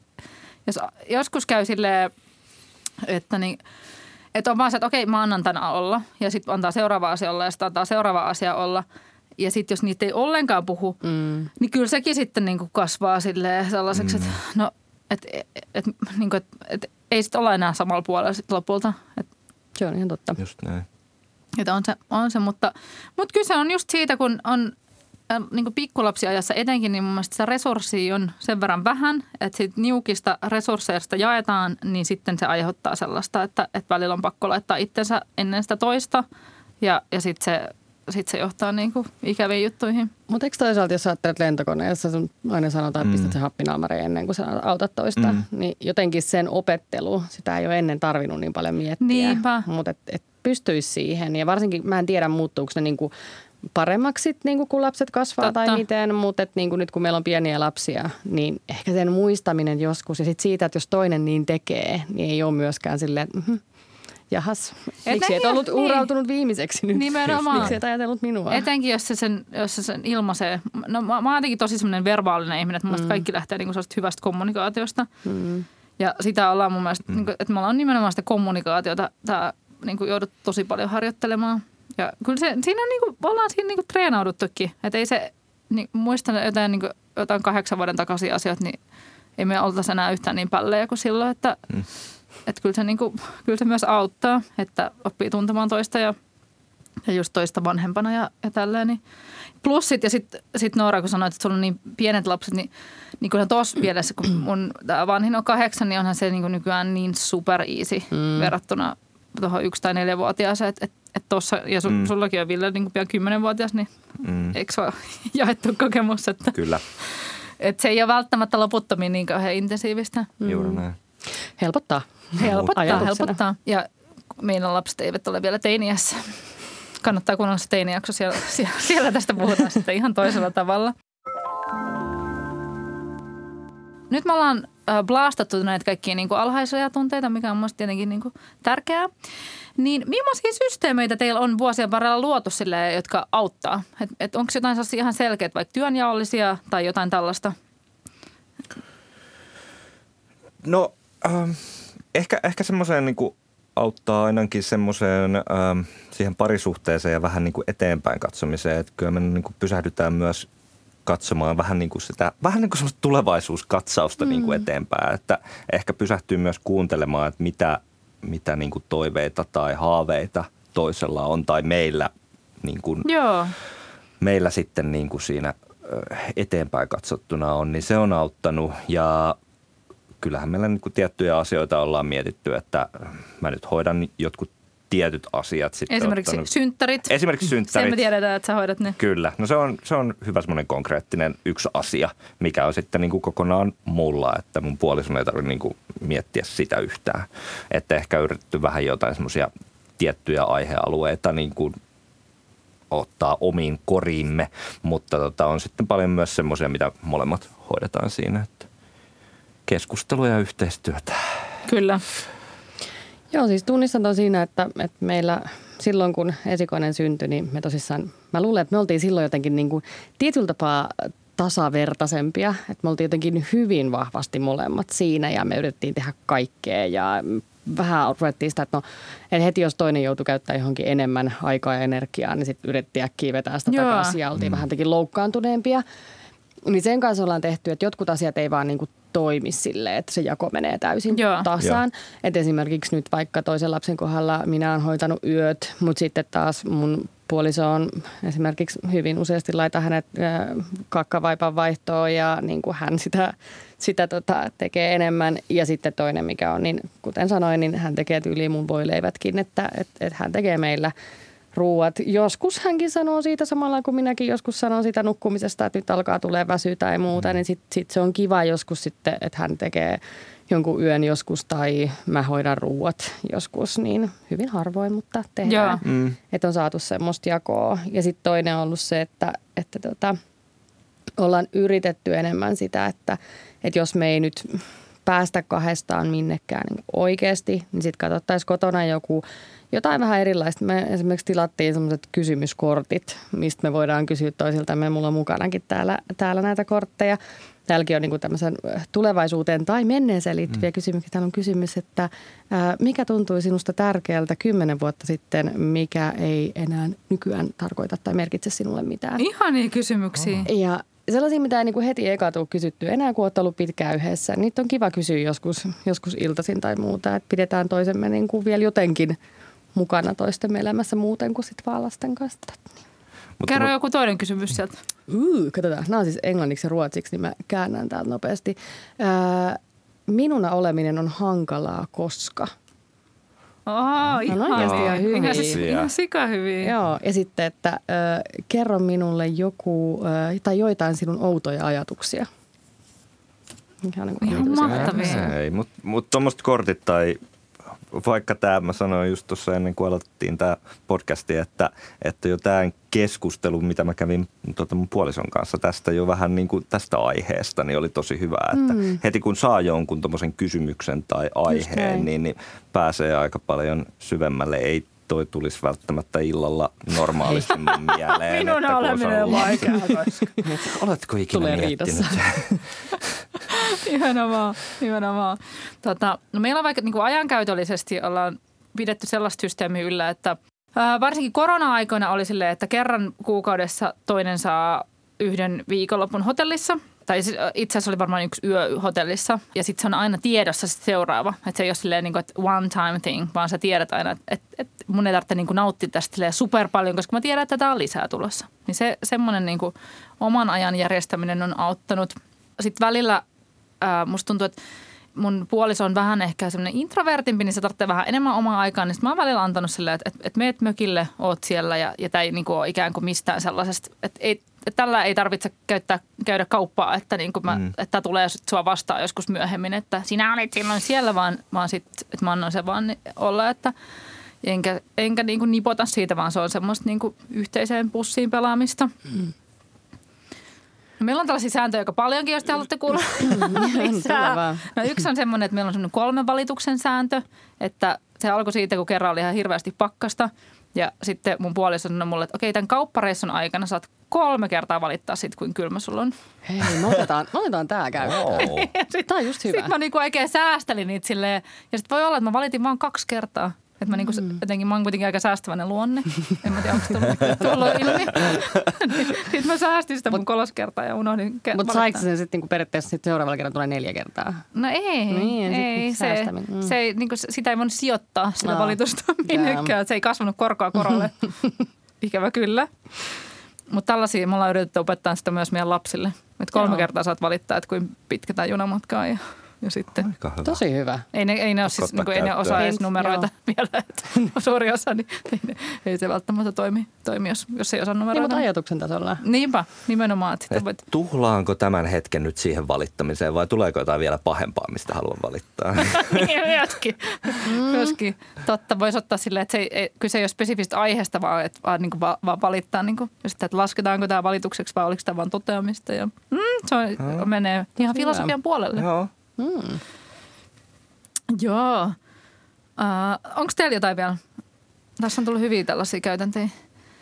jos joskus käy silleen, että, niin, että on vaan se, että okei, mä annan tämän olla. Ja sitten antaa seuraava asia olla ja sitten antaa seuraava asia olla. Ja sitten jos niitä ei ollenkaan puhu, mm. niin kyllä sekin sitten niin kuin kasvaa silleen sellaiseksi, mm. että no, et, et, et, niin kuin, et, et, ei sitten olla enää samalla puolella sitten lopulta. Et, se on ihan totta. Just näin. Että on se, on se mutta, mutta kyse on just siitä, kun on niin kuin pikkulapsiajassa etenkin, niin mun mielestä sitä resurssia on sen verran vähän, että siitä niukista resursseista jaetaan, niin sitten se aiheuttaa sellaista, että, että välillä on pakko laittaa itsensä ennen sitä toista ja, ja sitten se, sit se johtaa niin kuin ikäviin juttuihin. Mutta eikö toisaalta, jos ajattelet lentokoneessa, aina sanotaan, että pistät se happinaamari ennen kuin sä autat toista, mm. niin jotenkin sen opettelu, sitä ei ole ennen tarvinnut niin paljon miettiä. Niinpä. Mutta et, et pystyisi siihen ja varsinkin mä en tiedä muuttuuko ne niin kuin paremmaksi, niin kuin kun lapset kasvaa Totta. tai miten, mutta et, niin kuin nyt kun meillä on pieniä lapsia, niin ehkä sen muistaminen joskus ja sitten siitä, että jos toinen niin tekee, niin ei ole myöskään silleen, mm-hmm, jahas, et miksi et ollut niin. uhrautunut viimeiseksi nyt? Nimenomaan. Miksi et ajatellut minua? Etenkin, jos se sen, jos se sen ilmaisee. No mä, mä oon jotenkin tosi semmoinen verbaalinen ihminen, että mun mm. mielestä kaikki lähtee niin kuin sellaista hyvästä kommunikaatiosta. Mm. Ja sitä ollaan mun mielestä, mm. niin kuin, että me ollaan nimenomaan sitä kommunikaatiota tää, niin kuin joudut tosi paljon harjoittelemaan. Ja kyllä se, siinä on niinku, ollaan siinä niinku treenauduttukin. Että ei se, niin, muistan jotain, niinku, jotain kahdeksan vuoden takaisin asioita, niin ei me oltaisi enää yhtään niin pällejä kuin silloin. Että mm. et kyllä, se, niinku, kyllä se myös auttaa, että oppii tuntemaan toista ja ja just toista vanhempana ja, ja tälleen. Niin. Plus sit, ja sitten sit Noora, kun sanoit, että sulla on niin pienet lapset, niin, niin kyllä tuossa mielessä, kun mun vanhin on kahdeksan, niin onhan se niin kuin nykyään niin super easy mm. verrattuna tuohon yksi- tai neljävuotiaaseen. Että et, et tuossa, ja su, mm. sullakin on Ville niin kuin pian kymmenenvuotias, niin mm. eikö se ole jaettu kokemus? Että, kyllä. Että se ei ole välttämättä loputtomiin niin kauhean intensiivistä. Mm. Juuri näin. Helpottaa. Helpottaa, helpottaa. Ja meidän lapset eivät ole vielä teiniässä. Kannattaa kuunnella se teinijakso, siellä, siellä, siellä tästä puhutaan sitten ihan toisella tavalla. Nyt me ollaan blastattu näitä kaikkia niin kuin alhaisia tunteita, mikä on mielestäni tietenkin niin kuin tärkeää. Niin millaisia systeemeitä teillä on vuosien varrella luotu silleen, jotka auttaa? Et, et onko jotain sellaisia ihan selkeät, vaikka työnjaollisia tai jotain tällaista? No ähm, ehkä, ehkä semmoiseen niin kuin auttaa ainakin semmoiseen ähm, siihen parisuhteeseen ja vähän niin kuin eteenpäin katsomiseen. Että kyllä me niin kuin pysähdytään myös katsomaan vähän niin kuin sitä, vähän niin kuin semmoista tulevaisuuskatsausta mm. niin kuin eteenpäin. Että ehkä pysähtyy myös kuuntelemaan, että mitä, mitä niin kuin toiveita tai haaveita toisella on tai meillä, niin kuin, Joo. meillä sitten niin kuin siinä eteenpäin katsottuna on, niin se on auttanut. Ja kyllähän meillä niin kuin tiettyjä asioita ollaan mietitty, että mä nyt hoidan jotkut tietyt asiat. Sitten Esimerkiksi ottanut, synttärit. Esimerkiksi synttärit. Sen me tiedetään, että sä hoidat ne. Kyllä. No se on, se on hyvä semmoinen konkreettinen yksi asia, mikä on sitten niin kuin kokonaan mulla, että mun puolison ei tarvitse niin kuin miettiä sitä yhtään. Että ehkä yritetty vähän jotain semmoisia tiettyjä aihealueita niin kuin ottaa omiin koriimme, mutta tota, on sitten paljon myös semmoisia, mitä molemmat hoidetaan siinä, että keskustelua ja yhteistyötä. Kyllä. Joo, siis tunnistan on siinä, että, että meillä silloin kun esikoinen syntyi, niin me tosissaan, mä luulen, että me oltiin silloin jotenkin niin kuin tietyllä tapaa tasavertaisempia. Että me oltiin jotenkin hyvin vahvasti molemmat siinä ja me yritettiin tehdä kaikkea ja vähän ruvettiin sitä, että no, että heti jos toinen joutui käyttämään johonkin enemmän aikaa ja energiaa, niin sitten yritettiin äkkiä vetää sitä Joo. takaisin ja oltiin Mm. vähän jotenkin loukkaantuneempia. Niin sen kanssa ollaan tehty, että jotkut asiat ei vaan niin kuin toimi silleen, että se jako menee täysin Joo. tasaan. Että esimerkiksi nyt vaikka toisen lapsen kohdalla minä olen hoitanut yöt, mutta sitten taas mun puoliso on esimerkiksi hyvin useasti laita hänet äh, kakkavaipan vaihtoon ja niin kuin hän sitä, sitä tota, tekee enemmän. Ja sitten toinen mikä on, niin kuten sanoin, niin hän tekee tyyliin mun voileivätkin, että et, et hän tekee meillä ruuat. Joskus hänkin sanoo siitä samalla kuin minäkin joskus sanon siitä nukkumisesta, että nyt alkaa tulee väsy tai muuta, niin sitten sit se on kiva joskus sitten, että hän tekee jonkun yön joskus tai mä hoidan ruuat joskus, niin hyvin harvoin, mutta tehdään. Mm. Että on saatu semmoista jakoa. Ja sitten toinen on ollut se, että, että tota, ollaan yritetty enemmän sitä, että, että jos me ei nyt päästä kahdestaan minnekään niin oikeasti, niin sitten katsottaisiin kotona joku jotain vähän erilaista. Me esimerkiksi tilattiin sellaiset kysymyskortit, mistä me voidaan kysyä toisiltamme. Mulla on mukanakin täällä, täällä näitä kortteja. Täälläkin on niin kuin tämmöisen tulevaisuuteen tai menneeseen liittyviä mm. kysymyksiä. Täällä on kysymys, että ää, mikä tuntui sinusta tärkeältä kymmenen vuotta sitten, mikä ei enää nykyään tarkoita tai merkitse sinulle mitään. Ihania kysymyksiä. Ja sellaisia, mitä ei niin kuin heti eka tule kysytty enää, kun olet ollut pitkään yhdessä. Niitä on kiva kysyä joskus, joskus iltaisin tai muuta, että pidetään toisemme niin kuin vielä jotenkin mukana toistemme elämässä muuten kuin sitten vaan lasten kanssa. Mutta Kerro mut, joku toinen kysymys sieltä. Uh, katsotaan, nämä on siis englanniksi ja ruotsiksi, niin mä käännän täältä nopeasti. Ää, minuna oleminen on hankalaa, koska. Oh, ihan, on oikeasti ihan hyviä. Ihan, siis, ihan sika hyviä. Joo, ja sitten, että äh, kerro minulle joku äh, tai joitain sinun outoja ajatuksia. Mikä on niin kuin Ihan mahtavia. Ei, mutta mut tuommoiset kortit tai vaikka tämä, mä sanoin just tuossa ennen kuin aloitettiin tämä podcasti, että, että jo tämän keskustelun, mitä mä kävin tuota mun puolison kanssa tästä jo vähän niin kuin tästä aiheesta, niin oli tosi hyvä, että mm. heti kun saa jonkun tommosen kysymyksen tai aiheen, niin, niin pääsee aika paljon syvemmälle. Ei toi tulisi välttämättä illalla normaalisti mun mieleen. Minun oleminen on vaikeaa, koska. Oletko ikinä tulee miettinyt? Nimenomaan, nimenomaan. Tota, no meillä on vaikka niin kuin ajankäytöllisesti ollaan pidetty sellaista systeemiä yllä, että ää, varsinkin korona-aikoina oli silleen, että kerran kuukaudessa toinen saa yhden viikonlopun hotellissa. tai itse asiassa oli varmaan yksi yö hotellissa. Ja sitten se on aina tiedossa se seuraava. Että se ei ole silleen niin kuin, että one time thing, vaan sä tiedät aina, että, että, että mun ei tarvitse niin kuin nauttia tästä super paljon, koska mä tiedän, että tätä on lisää tulossa. Niin se semmoinen niin kuin oman ajan järjestäminen on auttanut. Sitten välillä ää, musta tuntuu, että mun puoliso on vähän ehkä semmoinen introvertimpi, niin se tarvitsee vähän enemmän omaa aikaa. Niin mä oon välillä antanut silleen, että, että, että meet mökille, oot siellä ja, ja tämä ei niin kuin ole ikään kuin mistään sellaisesta, että, ei, että tällä ei tarvitse käyttää, käydä kauppaa, että, niin kuin mä, mm. että tulee sua vastaan joskus myöhemmin, että sinä olit silloin siellä, vaan, vaan sitten, että mä annan sen vaan olla, että enkä, enkä niin kuin nipota siitä, vaan se on semmoista niin kuin yhteiseen pussiin pelaamista. Mm. No, meillä on tällaisia sääntöjä aika paljonkin, jos te haluatte kuulla lisää. No, yksi on semmoinen, että meillä on semmoinen kolmen valituksen sääntö, että se alkoi siitä, kun kerran oli ihan hirveästi pakkasta. Ja sitten mun puoliso sanoi mulle, että okei, tämän kauppareissun aikana saat kolme kertaa valittaa siitä, kuin kylmä sulla on. Hei, me otetaan, me otetaan tää käyttöön. Oh. Tämä on just hyvä. Sitten mä niinku oikein säästelin niitä silleen. Ja sitten voi olla, että mä valitin vaan kaksi kertaa. Että mä niinku mm. jotenkin, mä oon kuitenkin aika säästäväinen luonne. En mä tiedä, onko tullut, tullut ilmi. Sitten mä säästin sitä mun koloskertaa ja unohdin ke- Mutta saiko sen sitten niinku periaatteessa sit seuraavalla kerralla tulee neljä kertaa? No ei, niin, ei. Se, mm. se ei, niinku, sitä ei voinut sijoittaa sitä no. valitusta minnekään. Se ei kasvanut korkoa korolle. Ikävä kyllä. Mutta tällaisia me ollaan yritetty opettaa sitä myös meidän lapsille. Että kolme Joo. kertaa saat valittaa, että kuinka pitkä tämä junamatkaa ja... Ja sitten. Hyvä. Tosi hyvä. Ei ne, ei ne, ole siis, niin kuin, ei ne osaa edes numeroita Joo. vielä. Että suuri osa, niin ei, ne, ei se välttämättä toimi, toimi jos, jos ei osaa numeroita. Niin, mutta ajatuksen tasolla. Niinpä, nimenomaan. Että Et voit... Tuhlaanko tämän hetken nyt siihen valittamiseen vai tuleeko jotain vielä pahempaa, mistä haluan valittaa? Myöskin. Myöskin. Totta, voisi ottaa silleen, että se ei, ei, kyse ei ole spesifistä aiheesta, vaan, että, vaan, niin kuin, vaan, vaan valittaa. Niin kuin, ja sitten, että lasketaanko tämä valitukseksi vai oliko tämä vaan toteamista. Ja, mm, se on, oh. menee ihan filosofian puolelle. Joo. Hmm. Joo. Uh, onko teillä jotain vielä? Tässä on tullut hyviä tällaisia käytäntöjä.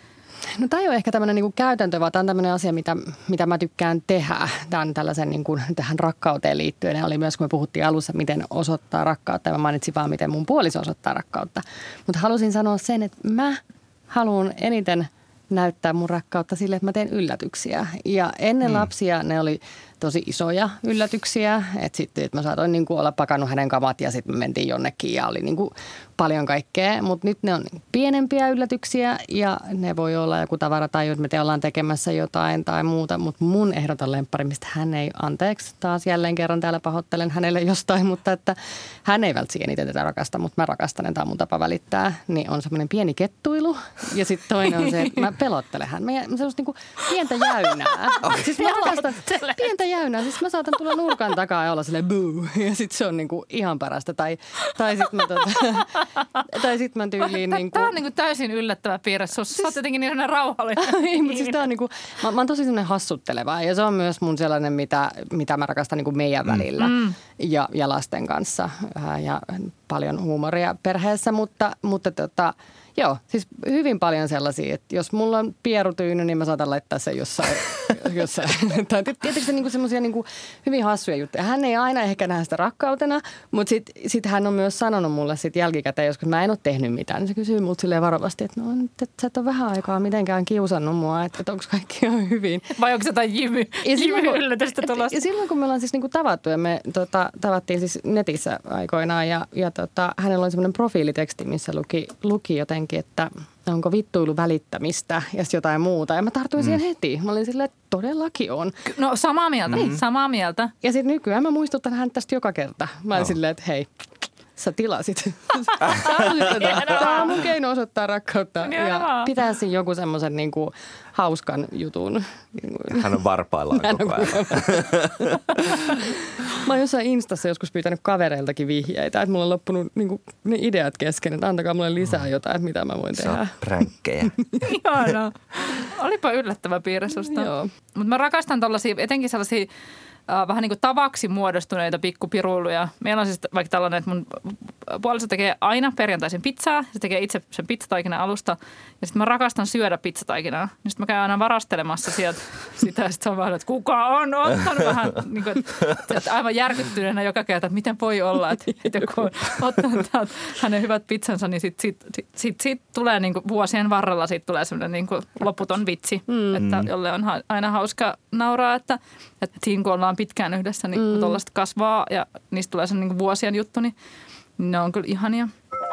No tämä ei ole ehkä tämmöinen niinku käytäntö, vaan tämä on tämmöinen asia, mitä, mitä mä tykkään tehdä. Tämä on tällaisen niinku, tähän rakkauteen liittyen. Ja oli myös, kun me puhuttiin alussa, miten osoittaa rakkautta. Ja mä mainitsin vaan, miten mun puoliso osoittaa rakkautta. Mutta halusin sanoa sen, että mä haluan eniten näyttää mun rakkautta sille, että mä teen yllätyksiä. Ja ennen hmm. lapsia ne oli tosi isoja yllätyksiä. Että sitten että mä saatoin niin kuin olla pakannut hänen kamat ja sitten me mentiin jonnekin ja oli niin kuin paljon kaikkea. Mutta nyt ne on pienempiä yllätyksiä ja ne voi olla joku tavara tai että me te ollaan tekemässä jotain tai muuta. Mutta mun ehdoton lemppari, mistä hän ei, anteeksi taas jälleen kerran täällä pahoittelen hänelle jostain, mutta että hän ei välttämättä eniten tätä rakasta, mutta mä rakastan, tämä on mun tapa välittää. Niin on semmoinen pieni kettuilu ja sitten toinen on se, että mä pelottelen hän. Mä semmoista niin kuin pientä jäynää. Siis mä rakastan pientä jäynää. Siis mä saatan tulla nurkan takaa ja olla silleen buu. Ja sit se on niinku ihan parasta. Tai, tai sit mä, tota, tai sit mä tyyliin niinku... Tää on niinku täysin yllättävä piirre. Sä oot jotenkin niin rauhallinen. Ei, mutta siis tää on niinku... Mä, mä oon tosi semmoinen hassutteleva. Ja se on myös mun sellainen, mitä, mitä mä rakastan niinku meidän välillä. Mm. Ja, ja lasten kanssa. Ja paljon huumoria perheessä. Mutta, mutta tota... Joo, siis hyvin paljon sellaisia, että jos mulla on pierutyyny, niin mä saatan laittaa sen jossain. jossain. Tai tietysti niinku semmoisia niinku hyvin hassuja juttuja. Hän ei aina ehkä näe sitä rakkautena, mutta sitten sit hän on myös sanonut mulle sit jälkikäteen, joskus mä en ole tehnyt mitään. Niin se kysyy multa silleen varovasti, että no et, sä et ole vähän aikaa mitenkään kiusannut mua, että, että onko kaikki ihan hyvin. Vai onko se jotain jymy, jymy yllätystä tulossa? Ja silloin kun me ollaan siis niinku tavattu ja me tota, tavattiin siis netissä aikoinaan ja, ja tota, hänellä oli semmoinen profiiliteksti, missä luki, luki jotenkin, että onko vittuilu välittämistä ja jotain muuta. Ja mä tartuin mm. siihen heti. Mä olin silleen, että todellakin on. No samaa mieltä, mm. samaa mieltä. Ja sitten nykyään mä muistutan häntä tästä joka kerta. Mä olin no. silleen, että hei, sä tilasit. Tämä on mun keino osoittaa rakkautta. Ja pitää siinä joku semmoisen niinku hauskan jutun. Hän on varpaillaan koko ajan. Mä oon jossain Instassa joskus pyytänyt kavereiltakin vihjeitä, että mulla on loppunut niinku ne ideat kesken, että antakaa mulle lisää jotain, että mitä mä voin tehdä. Sä oot pränkkejä. Ihanaa. Olipa yllättävä piirre susta. Mutta mä rakastan tollaisia, etenkin sellaisia äh, vähän niin kuin tavaksi muodostuneita pikkupiruiluja. Meillä on siis vaikka tällainen, että mun puoliso tekee aina perjantaisin pizzaa. Se tekee itse sen pizzataikinan alusta. Ja sitten mä rakastan syödä pizzataikinaa. Niin sitten mä käyn aina varastelemassa sieltä sitä. Ja sitten se on vaan, että kuka on ottanut vähän niin kuin, että aivan järkyttyneenä joka kerta, että miten voi olla, että, että joku on ottanut täältä hänen hyvät pizzansa, niin sitten sit, sit, sit, sit tulee niin kuin vuosien varrella siitä tulee semmoinen niin kuin loputon vitsi, mm. että jolle on ha- aina hauska nauraa, että, että siinä kun ollaan pitkään yhdessä, niin kun mm. tuollaista kasvaa ja niistä tulee se niin kuin vuosien juttu, niin ne on kyllä ihania.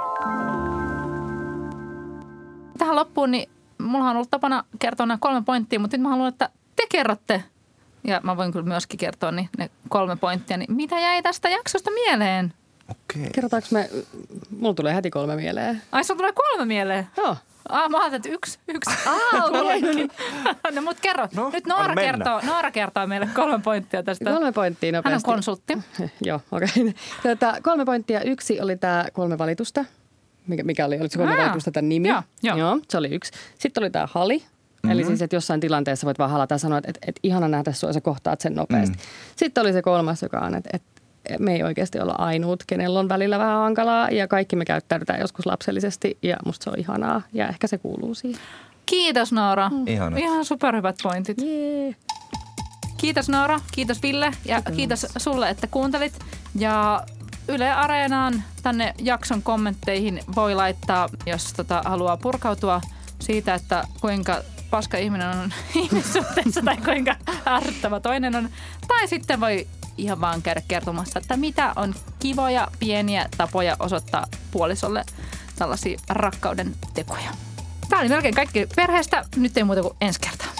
Tähän loppuun, niin mulla on ollut tapana kertoa nämä kolme pointtia, mutta nyt mä haluan, että te kerrotte, ja mä voin kyllä myöskin kertoa niin ne kolme pointtia, niin mitä jäi tästä jaksosta mieleen? Okei. Kerrotaanko me, mulla tulee heti kolme mieleen. Ai, sulla tulee kolme mieleen? Joo. Ah, mä ajattelin, että yksi, yksi. Ah, okei. No, mutta kerro. No, nyt Noora kertoo, Noora kertoo meille kolme pointtia tästä. Kolme pointtia nopeasti. Hän on konsultti. Joo, okei. Okay. Tätä, kolme pointtia. Yksi oli tämä kolme valitusta. Mikä, mikä oli? Oliko se kolme Aa, valitusta tämän nimi? Joo, joo. joo, se oli yksi. Sitten oli tämä hali. Mm-hmm. Eli siis, että jossain tilanteessa voit vaan halata ja sanoa, että, että, että ihana nähdä sua ja sä kohtaat sen nopeasti. Mm. Sitten oli se kolmas, joka on, että, että me ei oikeasti olla ainuut, kenellä on välillä vähän hankalaa ja kaikki me käyttäydytään joskus lapsellisesti ja musta se on ihanaa ja ehkä se kuuluu siihen. Kiitos Noora. Mm. Ihanat. Ihan superhyvät pointit. Yeah. Kiitos Noora, kiitos Ville ja kiitos, kiitos sulle, että kuuntelit. Ja Yle Areenaan tänne jakson kommentteihin voi laittaa, jos tota, haluaa purkautua siitä, että kuinka paska ihminen on ihmissuhteessa tai kuinka ärsyttävä toinen on. Tai sitten voi ihan vaan käydä kertomassa, että mitä on kivoja, pieniä tapoja osoittaa puolisolle tällaisia rakkauden tekoja. Tämä oli melkein kaikki perheestä. Nyt ei muuta kuin ensi kertaa.